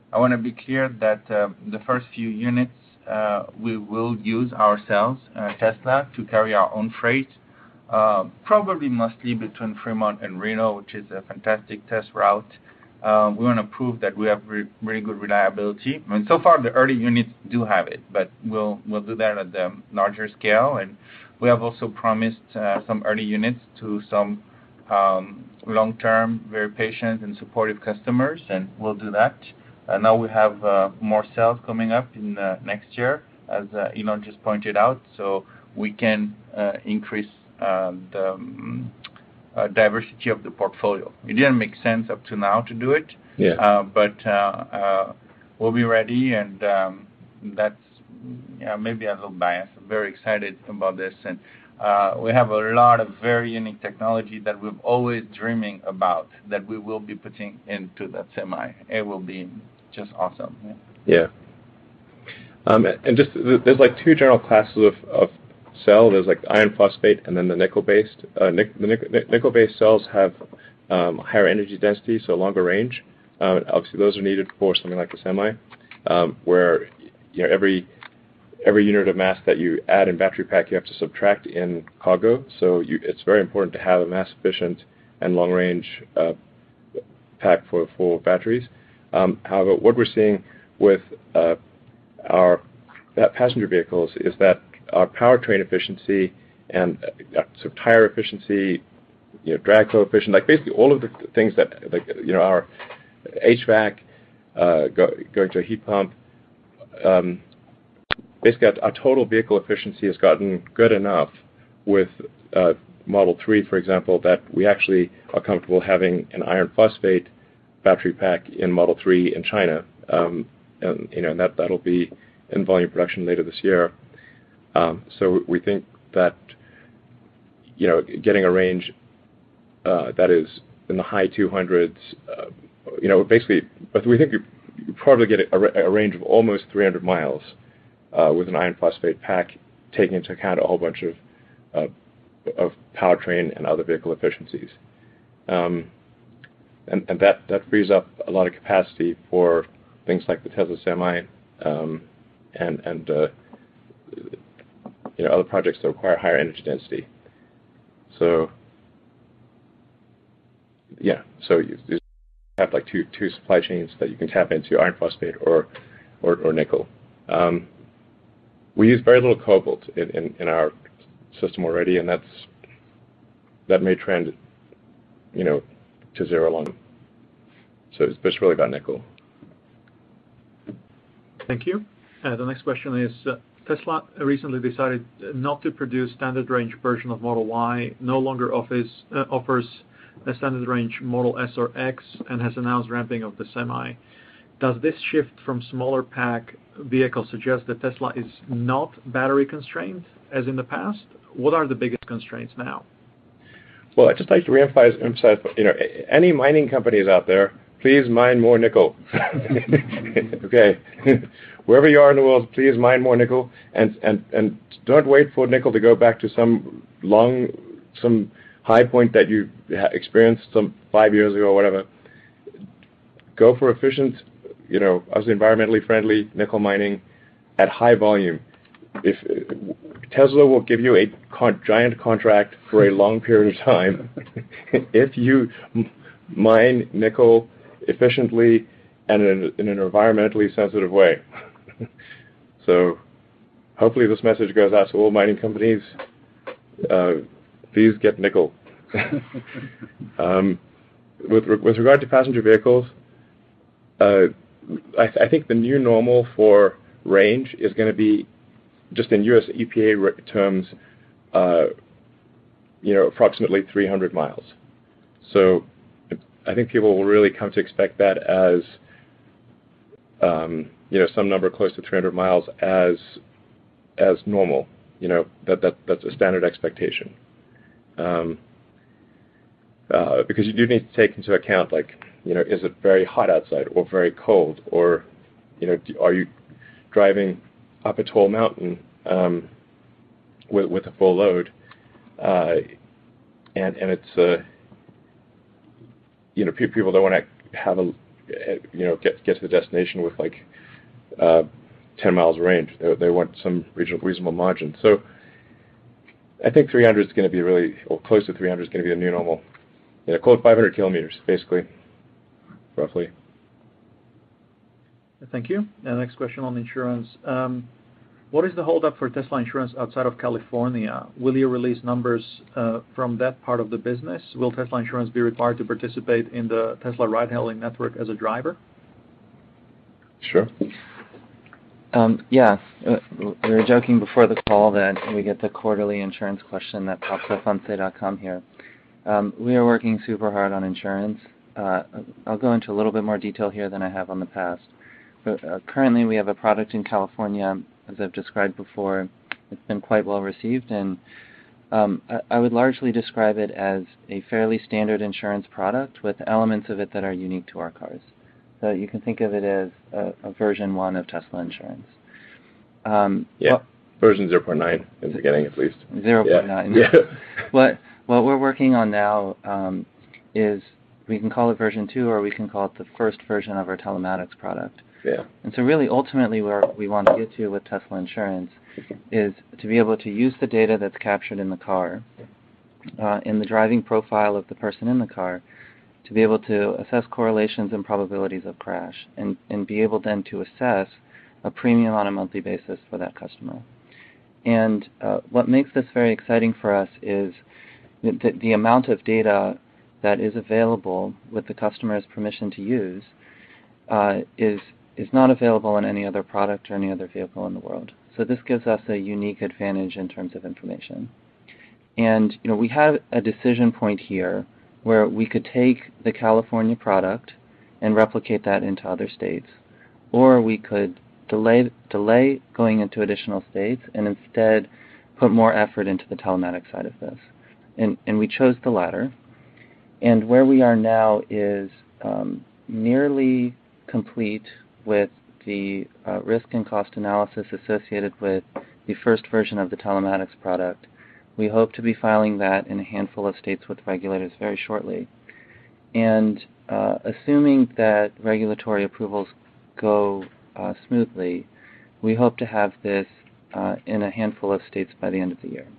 [SPEAKER 6] I want to be clear that uh, the first few units uh, we will use ourselves, uh, Tesla, to carry our own freight, uh, probably mostly between Fremont and Reno, which is a fantastic test route. Uh, we want to prove that we have re really good reliability. I mean, so far the early units do have it, but we'll we'll do that at the larger scale. And we have also promised uh, some early units to some um, long-term, very patient and supportive customers, and we'll do that. Uh, now we have uh, more cells coming up in uh, next year, as uh, Elon just pointed out, so we can uh, increase uh, the um, uh, diversity of the portfolio. It didn't make sense up to now to do it,
[SPEAKER 3] yeah.
[SPEAKER 6] uh, but uh, uh, we'll be ready, and um, that's yeah, maybe a little biased. I'm very excited about this, and uh, we have a lot of very unique technology that we've always dreaming about that we will be putting into that semi. It will be just awesome.
[SPEAKER 3] Yeah. yeah. Um, and just there's like two general classes of, of cell. There's like iron phosphate and then the nickel-based. Uh, nic the nic nickel-based cells have um, higher energy density, so longer range. Um, obviously, those are needed for something like the semi, um, where you know every every unit of mass that you add in battery pack, you have to subtract in cargo. So you, it's very important to have a mass-efficient and long-range uh, pack for for batteries. Um, however, what we're seeing with uh, our passenger vehicles is that our powertrain efficiency and uh, sort of tire efficiency, you know, drag coefficient, like basically all of the things that, like, you know, our H V A C, uh, go, going to a heat pump, um, basically our, our total vehicle efficiency has gotten good enough with uh, Model three, for example, that we actually are comfortable having an iron phosphate battery pack in Model three in China, um, and you know and that that'll be in volume production later this year. Um, so we think that you know getting a range uh, that is in the high two hundreds, uh, you know, basically, but we think you, you probably get a, a range of almost three hundred miles uh, with an iron phosphate pack, taking into account a whole bunch of uh, of powertrain and other vehicle efficiencies. Um, And, and that, that frees up a lot of capacity for things like the Tesla Semi um, and, and uh, you know, other projects that require higher energy density. So, yeah, so you, you have like two, two supply chains that you can tap into, iron phosphate or, or, or nickel. Um, we use very little cobalt in, in, in our system already, and that's that may trend, you know, to zero long. So it's, it's really about nickel.
[SPEAKER 2] Thank you. Uh, the next question is, uh, Tesla recently decided not to produce standard range version of Model Y, no longer offers, uh, offers a standard range Model S or X, and has announced ramping of the Semi. Does this shift from smaller pack vehicles suggest that Tesla is not battery constrained as in the past? What are the biggest constraints now?
[SPEAKER 3] Well, I'd just like to reemphasize, emphasize, you know, any mining companies out there, please mine more nickel. Okay, wherever you are in the world, please mine more nickel, and and and don't wait for nickel to go back to some long, some high point that you experienced some five years ago or whatever. Go for efficient, you know, as environmentally friendly nickel mining at high volume. If Tesla will give you a con giant contract for a long period of time if you mine nickel efficiently and in, in an environmentally sensitive way. So hopefully this message goes out to all mining companies. Uh, please get nickel. um, with, with regard to passenger vehicles, uh, I, th I think the new normal for range is going to be, just in U S E P A terms, uh, you know, approximately three hundred miles. So I think people will really come to expect that as, um, you know, some number close to three hundred miles as as normal. You know, that that that's a standard expectation. Um, uh, because you do need to take into account, like, you know, is it very hot outside or very cold, or, you know, do, are you driving up a tall mountain um, with with a full load, uh, and and it's uh, you know, pe people don't want to have a you know, get get to the destination with like uh, ten miles of range. They, they want some reasonable, reasonable margin. So I think three hundred is going to be really, or close to three hundred is going to be the new normal. Yeah, call it five hundred kilometers, basically, roughly.
[SPEAKER 2] Thank you. Uh, next question on insurance. Um, what is the holdup for Tesla Insurance outside of California? Will you release numbers uh, from that part of the business? Will Tesla Insurance be required to participate in the Tesla ride-hailing network as a driver?
[SPEAKER 3] Sure.
[SPEAKER 4] Um, yeah, uh, we were joking before the call that we get the quarterly insurance question that pops up on say dot com here. Um, we are working super hard on insurance. Uh, I'll go into a little bit more detail here than I have on the past. But, uh, currently we have a product in California, as I've described before. It's been quite well received, and um, I, I would largely describe it as a fairly standard insurance product with elements of it that are unique to our cars. So you can think of it as a, a version one of Tesla Insurance. Um,
[SPEAKER 3] yeah,
[SPEAKER 4] well,
[SPEAKER 3] version zero point nine in the beginning at least.
[SPEAKER 4] zero point nine.
[SPEAKER 3] Yeah. yeah.
[SPEAKER 4] what, what we're working on now um, is, we can call it version two, or we can call it the first version of our telematics product.
[SPEAKER 3] Yeah.
[SPEAKER 4] And so really ultimately where we want to get to with Tesla Insurance is to be able to use the data that's captured in the car, uh, in the driving profile of the person in the car, to be able to assess correlations and probabilities of crash, and, and be able then to assess a premium on a monthly basis for that customer. And uh, what makes this very exciting for us is the, the amount of data that is available with the customer's permission to use uh, is, is not available in any other product or any other vehicle in the world. So this gives us a unique advantage in terms of information. And you know, we have a decision point here where we could take the California product and replicate that into other states, or we could delay delay going into additional states and instead put more effort into the telematics side of this. And, and we chose the latter. And where we are now is um, nearly complete with the uh, risk and cost analysis associated with the first version of the telematics product. We hope to be filing that in a handful of states with regulators very shortly. And uh, assuming that regulatory approvals go uh, smoothly, we hope to have this uh, in a handful of states by the end of the year.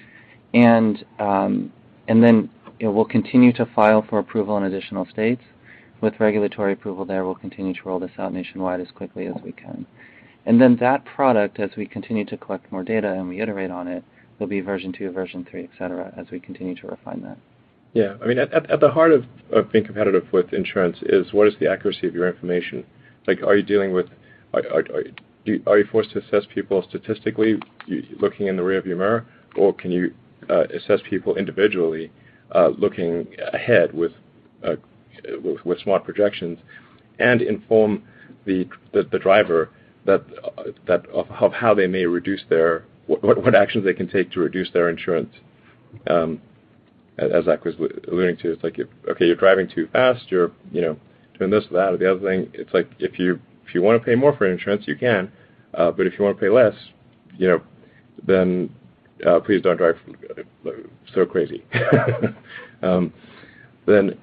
[SPEAKER 4] And, um, and then you know, we'll continue to file for approval in additional states. With regulatory approval there, we'll continue to roll this out nationwide as quickly as we can. And then that product, as we continue to collect more data and we iterate on it, there'll be version two, version three, et cetera, as we continue to refine that.
[SPEAKER 3] Yeah, I mean, at, at the heart of, of being competitive with insurance is what is the accuracy of your information? Like, are you dealing with, are, are, are, you, are you forced to assess people statistically you, looking in the rearview mirror, or can you uh, assess people individually uh, looking ahead with, uh, with with smart projections, and inform the the, the driver that uh, that of, of how they may reduce their what, what actions they can take to reduce their insurance. Um, as Zach was alluding to, it's like, if, okay, you're driving too fast, you're, you know, doing this or that or the other thing. It's like, if you if you want to pay more for insurance, you can, uh, but if you want to pay less, you know, then uh, please don't drive so crazy. um, then,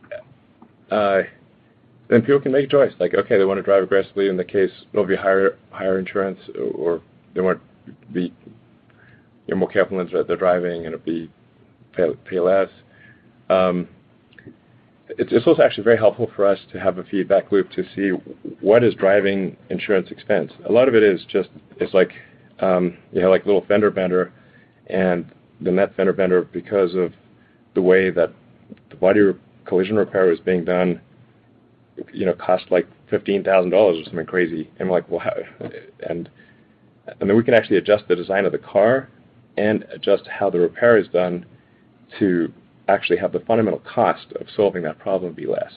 [SPEAKER 3] uh, then people can make a choice. Like, okay, they want to drive aggressively. In the case, it'll be higher higher insurance, or they want to be you're more careful in they're driving, and it'll be Pay, pay less. Um, it's, it's also actually very helpful for us to have a feedback loop to see what is driving insurance expense. A lot of it is just, it's like, um, you know, like little fender bender, and the net fender bender, because of the way that the body collision repair is being done, you know, cost like fifteen thousand dollars or something crazy. And we're like, well, how? And, and then we can actually adjust the design of the car and adjust how the repair is done to actually have the fundamental cost of solving that problem be less.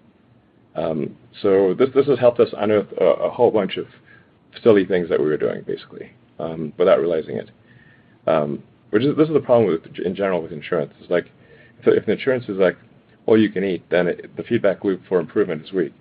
[SPEAKER 3] Um, so this this has helped us unearth a, a whole bunch of silly things that we were doing, basically, um, without realizing it. Um, which is this is the problem with in general with insurance. It's like, so if the insurance is like all you can eat, then it, the feedback loop for improvement is weak.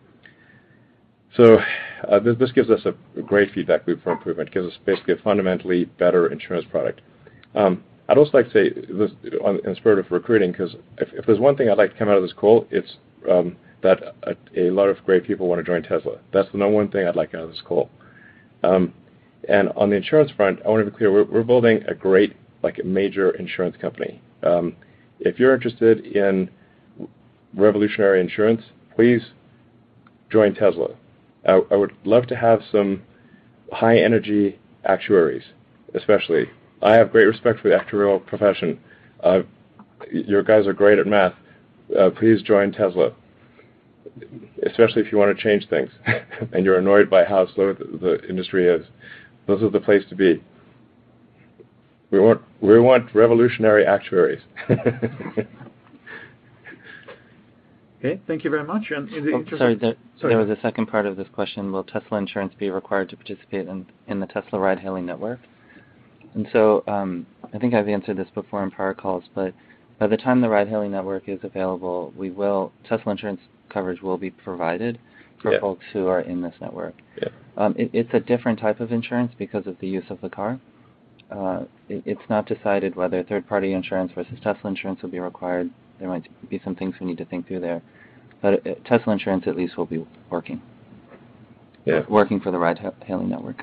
[SPEAKER 3] So uh, this this gives us a great feedback loop for improvement. It gives us basically a fundamentally better insurance product. Um, I'd also like to say this on, in the spirit of recruiting, because if, if there's one thing I'd like to come out of this call, it's um, that a, a lot of great people want to join Tesla. That's the number one thing I'd like out of this call. Um, and on the insurance front, I want to be clear, we're, we're building a great, like a major insurance company. Um, if you're interested in revolutionary insurance, please join Tesla. I, I would love to have some high energy actuaries, especially. I have great respect for the actuarial profession. Uh, your guys are great at math. Uh, please join Tesla, especially if you want to change things and you're annoyed by how slow the, the industry is. This is the place to be. We want we want revolutionary actuaries.
[SPEAKER 2] Okay, thank you very much. And in the
[SPEAKER 4] oh,
[SPEAKER 2] interest
[SPEAKER 4] sorry,
[SPEAKER 2] of,
[SPEAKER 4] there,
[SPEAKER 2] sorry,
[SPEAKER 4] there was a second part of this question. Will Tesla Insurance be required to participate in, in the Tesla ride-hailing network? And so um, I think I've answered this before in prior calls, but by the time the ride-hailing network is available, we will Tesla Insurance coverage will be provided for
[SPEAKER 3] yeah.
[SPEAKER 4] folks who are in this network.
[SPEAKER 3] Yeah.
[SPEAKER 4] Um, it, it's a different type of insurance because of the use of the car. Uh, it, it's not decided whether third-party insurance versus Tesla Insurance will be required. There might be some things we need to think through there. But uh, Tesla Insurance at least will be working.
[SPEAKER 3] Yeah.
[SPEAKER 4] Working for the ride-hailing network.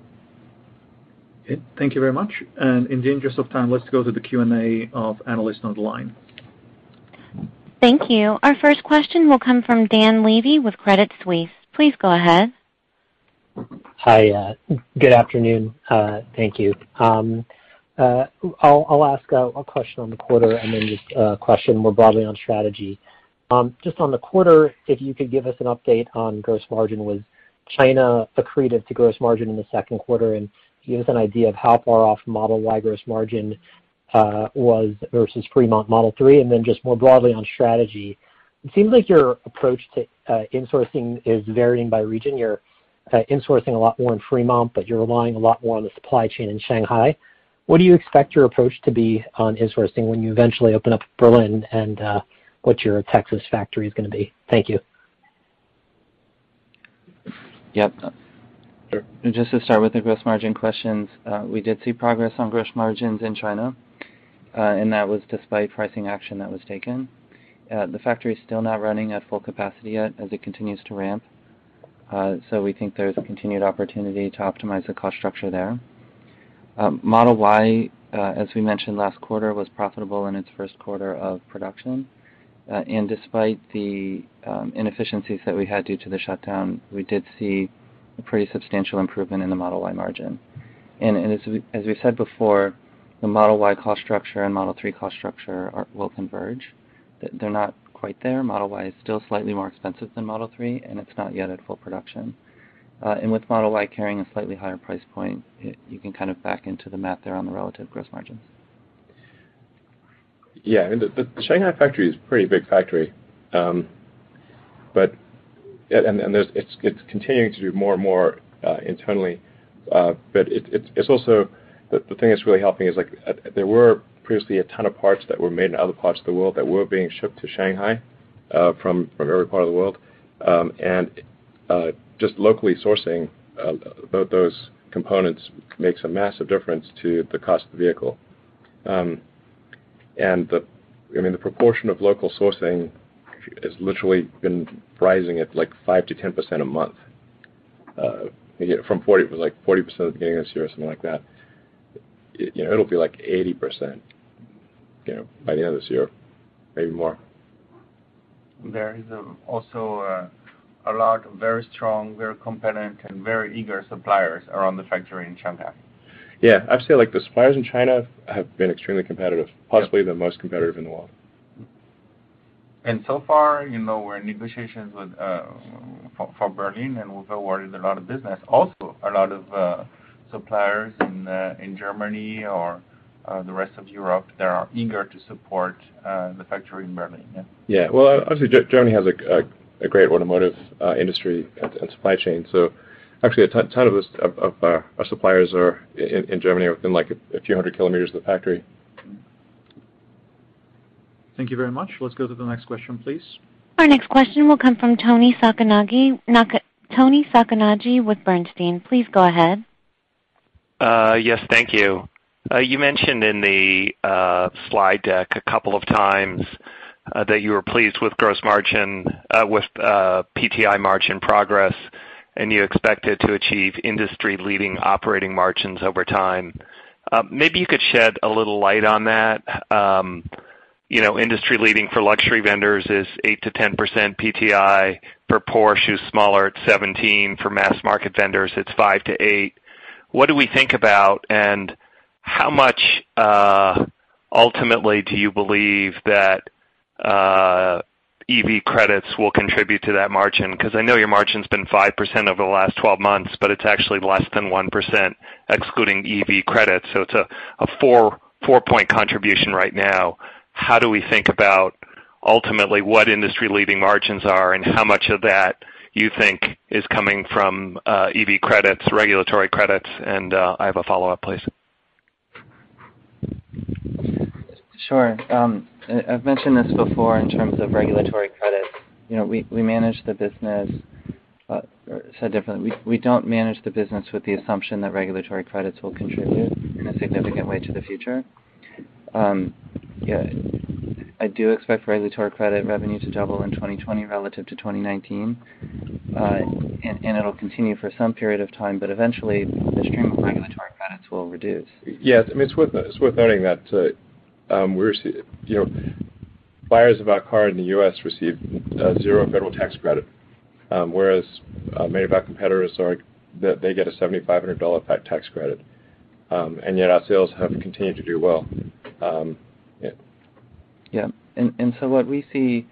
[SPEAKER 2] Okay, thank you very much. And in the interest of time, let's go to the Q and A of analysts on the line.
[SPEAKER 1] Thank you. Our first question will come from Dan Levy with Credit Suisse. Please go ahead.
[SPEAKER 7] Hi, uh, good afternoon. Uh, thank you. Um, uh, I'll, I'll ask a, a question on the quarter and then just a question more broadly on strategy. Um, just on the quarter, if you could give us an update on gross margin. Was China accretive to gross margin in the second quarter, and give us an idea of how far off Model Y gross margin uh, was versus Fremont Model three, and then just more broadly on strategy. It seems like your approach to uh, insourcing is varying by region. You're uh, insourcing a lot more in Fremont, but you're relying a lot more on the supply chain in Shanghai. What do you expect your approach to be on insourcing when you eventually open up Berlin, and uh, what your Texas factory is going to be? Thank you.
[SPEAKER 4] Yep. Sure. Just to start with the gross margin questions, uh, we did see progress on gross margins in China, uh, and that was despite pricing action that was taken. Uh, the factory is still not running at full capacity yet as it continues to ramp, uh, so we think there's continued opportunity to optimize the cost structure there. Um, Model Y, uh, as we mentioned last quarter, was profitable in its first quarter of production. Uh, and despite the um, inefficiencies that we had due to the shutdown, we did see a pretty substantial improvement in the Model Y margin. And, and as, we, as we said before, the Model Y cost structure and Model three cost structure are, will converge. They're not quite there. Model Y is still slightly more expensive than Model three, and it's not yet at full production. Uh, and with Model Y carrying a slightly higher price point, it, you can kind of back into the math there on the relative gross margins.
[SPEAKER 3] Yeah, I mean, the, the Shanghai factory is a pretty big factory, um, but and, and there's it's it's continuing to do more and more uh, internally, uh, but it, it, it's also the, the thing that's really helping is like uh, there were previously a ton of parts that were made in other parts of the world that were being shipped to Shanghai uh, from from every part of the world, um, and uh, just locally sourcing uh, those components makes a massive difference to the cost of the vehicle. Um, And the, I mean, the proportion of local sourcing has literally been rising at like five to ten percent a month. Uh, you know, from forty, it was like forty percent at the beginning of this year, or something like that. It, you know, it'll be like eighty percent. You know, by the end of this year, maybe more.
[SPEAKER 6] There is a, also uh, a lot of very strong, very competent, and very eager suppliers around the factory in Shanghai.
[SPEAKER 3] Yeah, I'd say like the suppliers in China have been extremely competitive, possibly yep. the most competitive in the world.
[SPEAKER 6] And so far, you know, we're in negotiations with uh, for, for Berlin, and we've awarded a lot of business. Also, a lot of uh, suppliers in uh, in Germany or uh, the rest of Europe that are eager to support uh, the factory in Berlin. Yeah.
[SPEAKER 3] Yeah. Well, obviously, G- Germany has a, a, a great automotive uh, industry and, and supply chain, so. Actually, a ton, ton of, this, of, of uh, our suppliers are in, in Germany within like a, a few hundred kilometers of the factory.
[SPEAKER 2] Thank you very much. Let's go to the next question, please.
[SPEAKER 1] Our next question will come from Tony Sacconaghi, Naka, Tony Sacconaghi with Bernstein. Please go ahead.
[SPEAKER 8] Uh, yes, thank you. Uh, you mentioned in the uh, slide deck a couple of times uh, that you were pleased with gross margin, uh, with uh, P T I margin progress, and you expected to achieve industry-leading operating margins over time. Uh, maybe you could shed a little light on that. Um, you know, industry-leading for luxury vendors is eight to ten percent P T I. For Porsche, who's smaller, it's seventeen. For mass market vendors, it's five to eight. What do we think about, and how much uh, ultimately do you believe that uh, E V credits will contribute to that margin? Because I know your margin's been five percent over the last twelve months, but it's actually less than one percent excluding E V credits. So it's a, a four, four-point contribution right now. How do we think about ultimately what industry-leading margins are and how much of that you think is coming from uh, E V credits, regulatory credits? And uh, I have a follow-up, please.
[SPEAKER 4] Sure. Um, I've mentioned this before in terms of regulatory credits. You know, we, we manage the business, uh, or said differently, we, we don't manage the business with the assumption that regulatory credits will contribute in a significant way to the future. Um, yeah, I do expect regulatory credit revenue to double in twenty twenty relative to twenty nineteen, uh, and, and it'll continue for some period of time, but eventually the stream of regulatory credits will reduce.
[SPEAKER 3] Yes, I mean, it's worth, it's worth noting that uh, um, we're, you know, buyers of our car in the U S receive uh, zero federal tax credit, um, whereas uh, many of our competitors are, they get a seven thousand five hundred dollars tax credit, um, and yet our sales have continued to do well. Um, yeah.
[SPEAKER 4] Yeah, and, and so what we see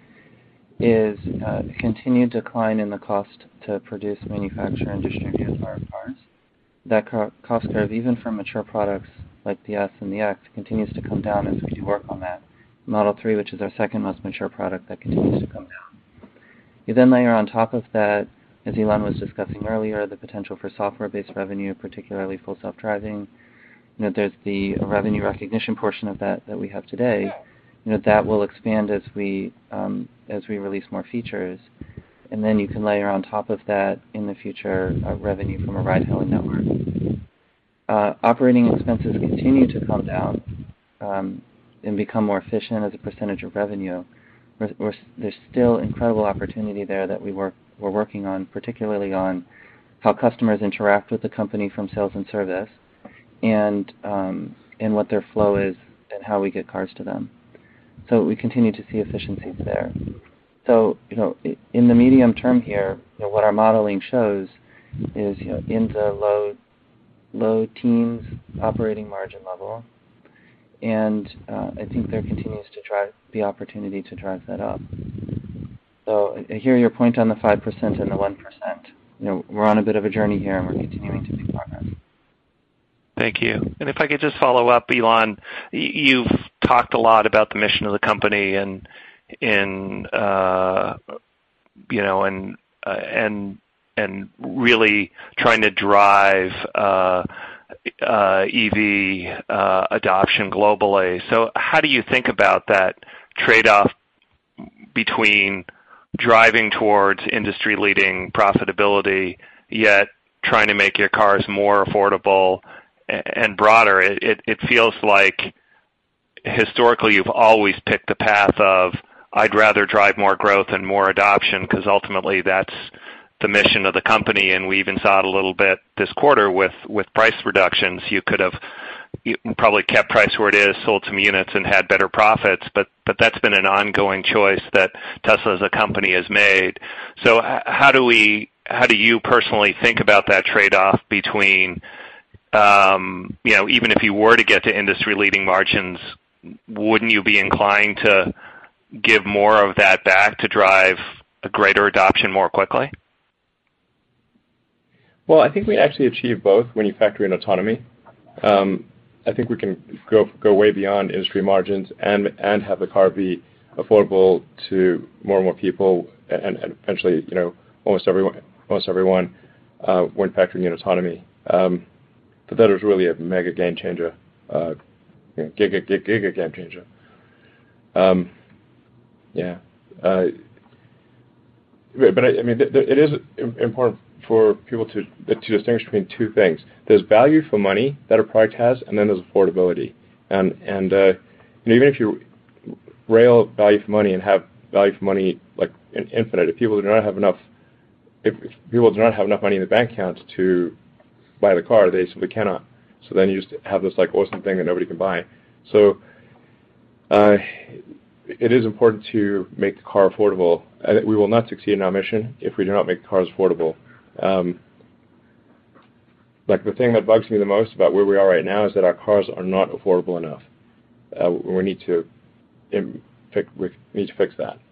[SPEAKER 4] is uh, continued decline in the cost to produce, manufacture, and distribute our cars. That car cost curve, even for mature products like the S and the X, continues to come down as we do work on that. Model three, which is our second most mature product, that continues to come down. You then layer on top of that, as Elon was discussing earlier, the potential for software-based revenue, particularly full self-driving. You know, there's the revenue recognition portion of that that we have today. You know, that will expand as we um, as we release more features, and then you can layer on top of that in the future uh, revenue from a ride-hailing network. Uh, operating expenses continue to come down um, and become more efficient as a percentage of revenue. We're, we're, there's still incredible opportunity there that we work we're working on, particularly on how customers interact with the company from sales and service, and um, and what their flow is and how we get cars to them. So we continue to see efficiencies there. So, you know, in the medium term here, you know, what our modeling shows is, you know, in the low, low teens operating margin level, and uh, I think there continues to drive, be opportunity to drive that up. So I hear your point on the five percent and the one percent. You know, we're on a bit of a journey here, and we're continuing to make progress.
[SPEAKER 8] Thank you. And if I could just follow up, Elon, you've talked a lot about the mission of the company and in uh, you know and uh, and and really trying to drive uh, uh, E V uh, adoption globally. So how do you think about that trade-off between driving towards industry-leading profitability, yet trying to make your cars more affordable and broader? It, it, it feels like historically you've always picked the path of, I'd rather drive more growth and more adoption, because ultimately that's the mission of the company, and we even saw it a little bit this quarter with, with price reductions. You could have you probably kept price where it is, sold some units, and had better profits, but, but that's been an ongoing choice that Tesla as a company has made. So how do we, how do you personally think about that trade-off between Um, you know, even if you were to get to industry-leading margins, wouldn't you be inclined to give more of that back to drive a greater adoption more quickly?
[SPEAKER 3] Well, I think we actually achieve both when you factor in autonomy. Um, I think we can go go way beyond industry margins and and have the car be affordable to more and more people, and, and eventually, you know, almost everyone, almost everyone, uh, when factoring in autonomy. Um, But that was really a mega game changer, uh, you know, giga, giga, giga game changer. Um, yeah. Uh, but I, I mean, th th it is important for people to to distinguish between two things. There's value for money that a product has, and then there's affordability. And and uh, you know, even if you rail value for money and have value for money like infinite. If people do not have enough, if, if people do not have enough money in the bank account to buy the car, they simply cannot. So then you just have this like awesome thing that nobody can buy. So uh, it is important to make the car affordable. And we will not succeed in our mission if we do not make the cars affordable. Um, like the thing that bugs me the most about where we are right now is that our cars are not affordable enough. Uh, we need to fix, we need to fix that.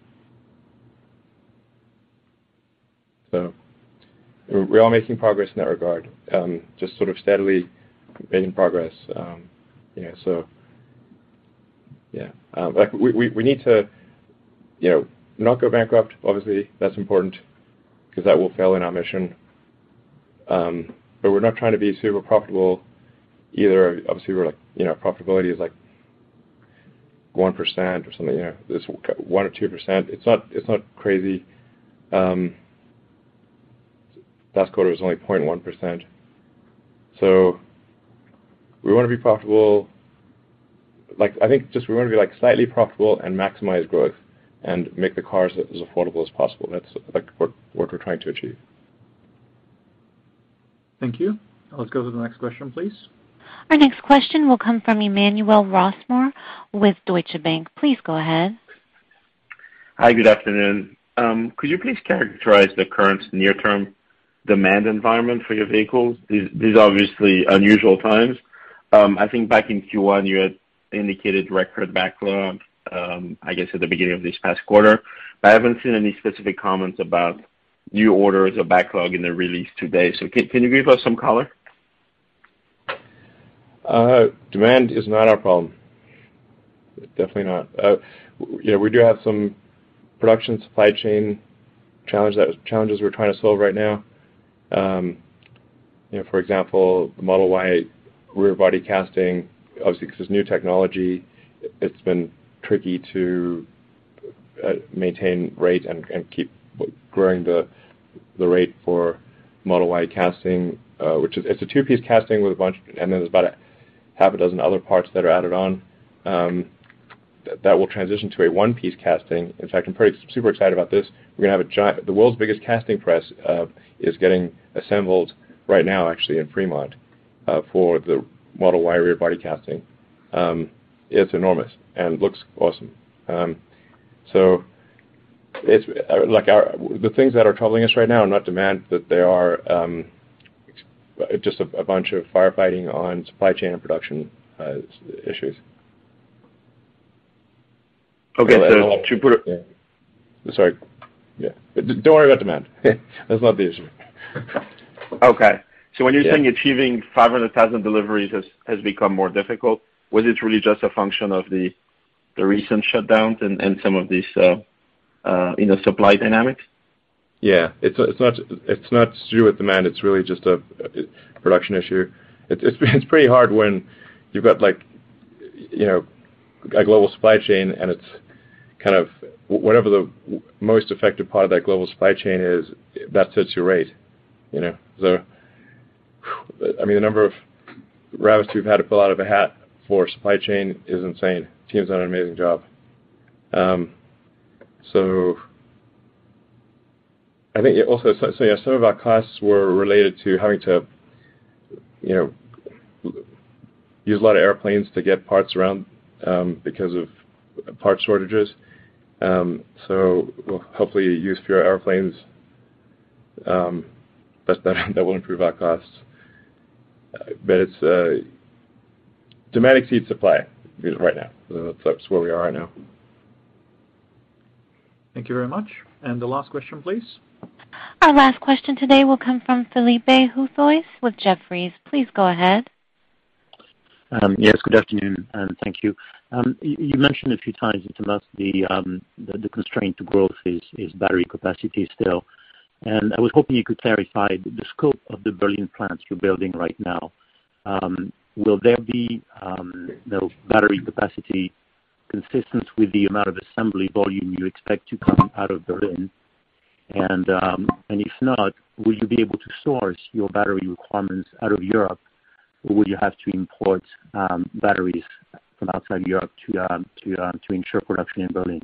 [SPEAKER 3] So we're all making progress in that regard. Um, just sort of steadily making progress. Um, you know, so yeah, um, like we, we we need to, you know, not go bankrupt. Obviously, that's important because that will fail in our mission. Um, but we're not trying to be super profitable either. Obviously, we're like, you know, profitability is like one percent or something. You know, this one or two percent. It's not it's not crazy. Um, last quarter was only zero point one percent. So we want to be profitable. Like I think just we want to be like slightly profitable and maximize growth and make the cars as affordable as possible. That's like what what we're trying to achieve.
[SPEAKER 2] Thank you. Let's go to the next question, please.
[SPEAKER 1] Our next question will come from Emmanuel Rossmore with Deutsche Bank. Please go ahead.
[SPEAKER 9] Hi, good afternoon. Um, could you please characterize the current near-term demand environment for your vehicles? These, these are obviously unusual times. Um, I think back in Q one you had indicated record backlog, um, I guess at the beginning of this past quarter, but I haven't seen any specific comments about new orders or backlog in the release today. So can, can you give us some color?
[SPEAKER 3] Uh, demand is not our problem. Definitely not. Uh, you know, we do have some production supply chain challenge that challenges we're trying to solve right now. Um, you know, for example, the Model Y rear body casting, obviously because it's new technology, it's been tricky to uh, maintain rate and, and keep growing the the rate for Model Y casting, uh, which is it's a two-piece casting with a bunch, and then there's about a half a dozen other parts that are added on. Um, th that will transition to a one-piece casting. In fact, I'm pretty super excited about this. We're going to have a giant, the world's biggest casting press uh, is getting assembled right now, actually in Fremont, uh, for the Model Y rear body casting. Um, it's enormous and looks awesome. Um, so it's uh, like our the things that are troubling us right now are not demand, that they are um, just a, a bunch of firefighting on supply chain and production uh, issues.
[SPEAKER 9] Okay,
[SPEAKER 3] so,
[SPEAKER 9] so to put it,
[SPEAKER 3] yeah. Sorry, yeah, but don't worry about demand. That's not the issue.
[SPEAKER 9] Okay, so when you're
[SPEAKER 3] yeah.
[SPEAKER 9] saying achieving five hundred thousand deliveries has has become more difficult, was it really just a function of the the recent shutdowns and, and some of these uh, uh, you know supply dynamics?
[SPEAKER 3] Yeah, it's it's not it's not to do with demand. It's really just a, a production issue. It's it's it's pretty hard when you've got like you know a global supply chain and it's kind of whatever the most effective part of that global supply chain is, that sets your rate. You know, so I mean the number of rabbits we've had to pull out of a hat for supply chain is insane. Team's done an amazing job. Um, so. I think also, so, so yeah, some of our costs were related to having to, you know, use a lot of airplanes to get parts around um, because of part shortages. Um, so we'll hopefully use fewer airplanes. Um, that, that that will improve our costs. Uh, but it's uh, demand exceeds supply right now. So that's, that's where we are right now.
[SPEAKER 2] Thank you very much. And the last question, please.
[SPEAKER 1] Our last question today will come from Felipe Houzois with Jefferies. Please go ahead.
[SPEAKER 10] Um, yes, good afternoon, and thank you. Um, you, you mentioned a few times that about the, um, the the constraint to growth is, is battery capacity still, and I was hoping you could clarify the, the scope of the Berlin plant you're building right now. Um, will there be um, no battery capacity consistent with the amount of assembly volume you expect to come out of Berlin? And um, and if not, will you be able to source your battery requirements out of Europe, or will you have to import um, batteries from outside Europe to um, to uh, to ensure production in Berlin?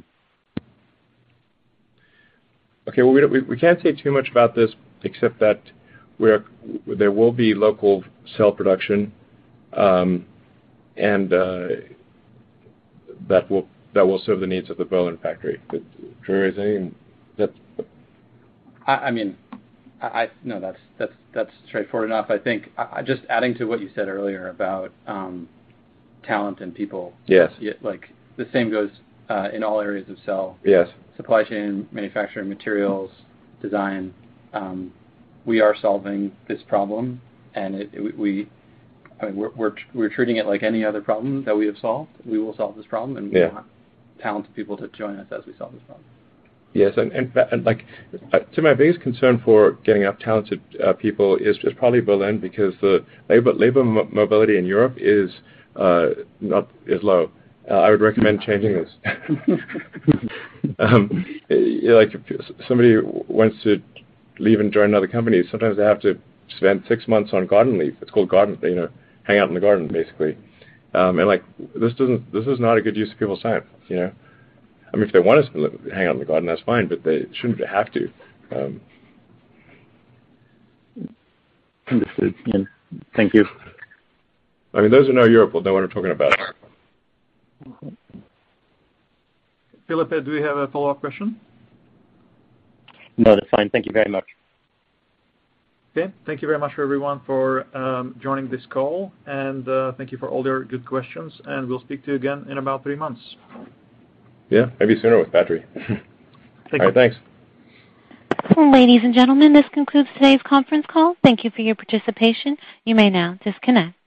[SPEAKER 3] Okay, well, we, we, we can't say too much about this except that we're, there will be local cell production, um, and uh, that will that will serve the needs of the Berlin factory. But, Drew, is anything that?
[SPEAKER 5] I, I mean, I, I no, that's that's that's straightforward enough. I think I, just adding to what you said earlier about um, talent and people.
[SPEAKER 3] Yes.
[SPEAKER 5] Like the same goes uh, in all areas of cell.
[SPEAKER 3] Yes.
[SPEAKER 5] Supply chain, manufacturing, materials, design. Um, we are solving this problem, and it, it, we, I mean, we're, we're we're treating it like any other problem that we have solved. We will solve this problem, and we
[SPEAKER 3] yeah.
[SPEAKER 5] want talented people to join us as we solve this problem.
[SPEAKER 3] Yes, and, and, and like, uh, to my biggest concern for getting enough talented uh, people is, is probably Berlin, because the labor labor mo- mobility in Europe is uh, not is low. Uh, I would recommend changing this. um, like, if somebody wants to leave and join another company, sometimes they have to spend six months on garden leave. It's called garden, you know, hang out in the garden, basically. Um, and like, this doesn't, this is not a good use of people's time, you know. I mean, if they want to hang out in the garden, that's fine, but they shouldn't have to. Um,
[SPEAKER 10] Understood. Yeah. Thank you.
[SPEAKER 3] I mean, those who know Europe will know what I'm talking about.
[SPEAKER 2] Philip, do you have a follow-up question?
[SPEAKER 10] No, that's fine. Thank you very much.
[SPEAKER 2] Okay. Thank you very much, everyone, for um, joining this call, and uh, thank you for all your good questions, and we'll speak to you again in about three months.
[SPEAKER 3] Yeah, maybe sooner with battery.
[SPEAKER 2] Thank
[SPEAKER 3] all right, thanks.
[SPEAKER 1] Ladies and gentlemen, this concludes today's conference call. Thank you for your participation. You may now disconnect.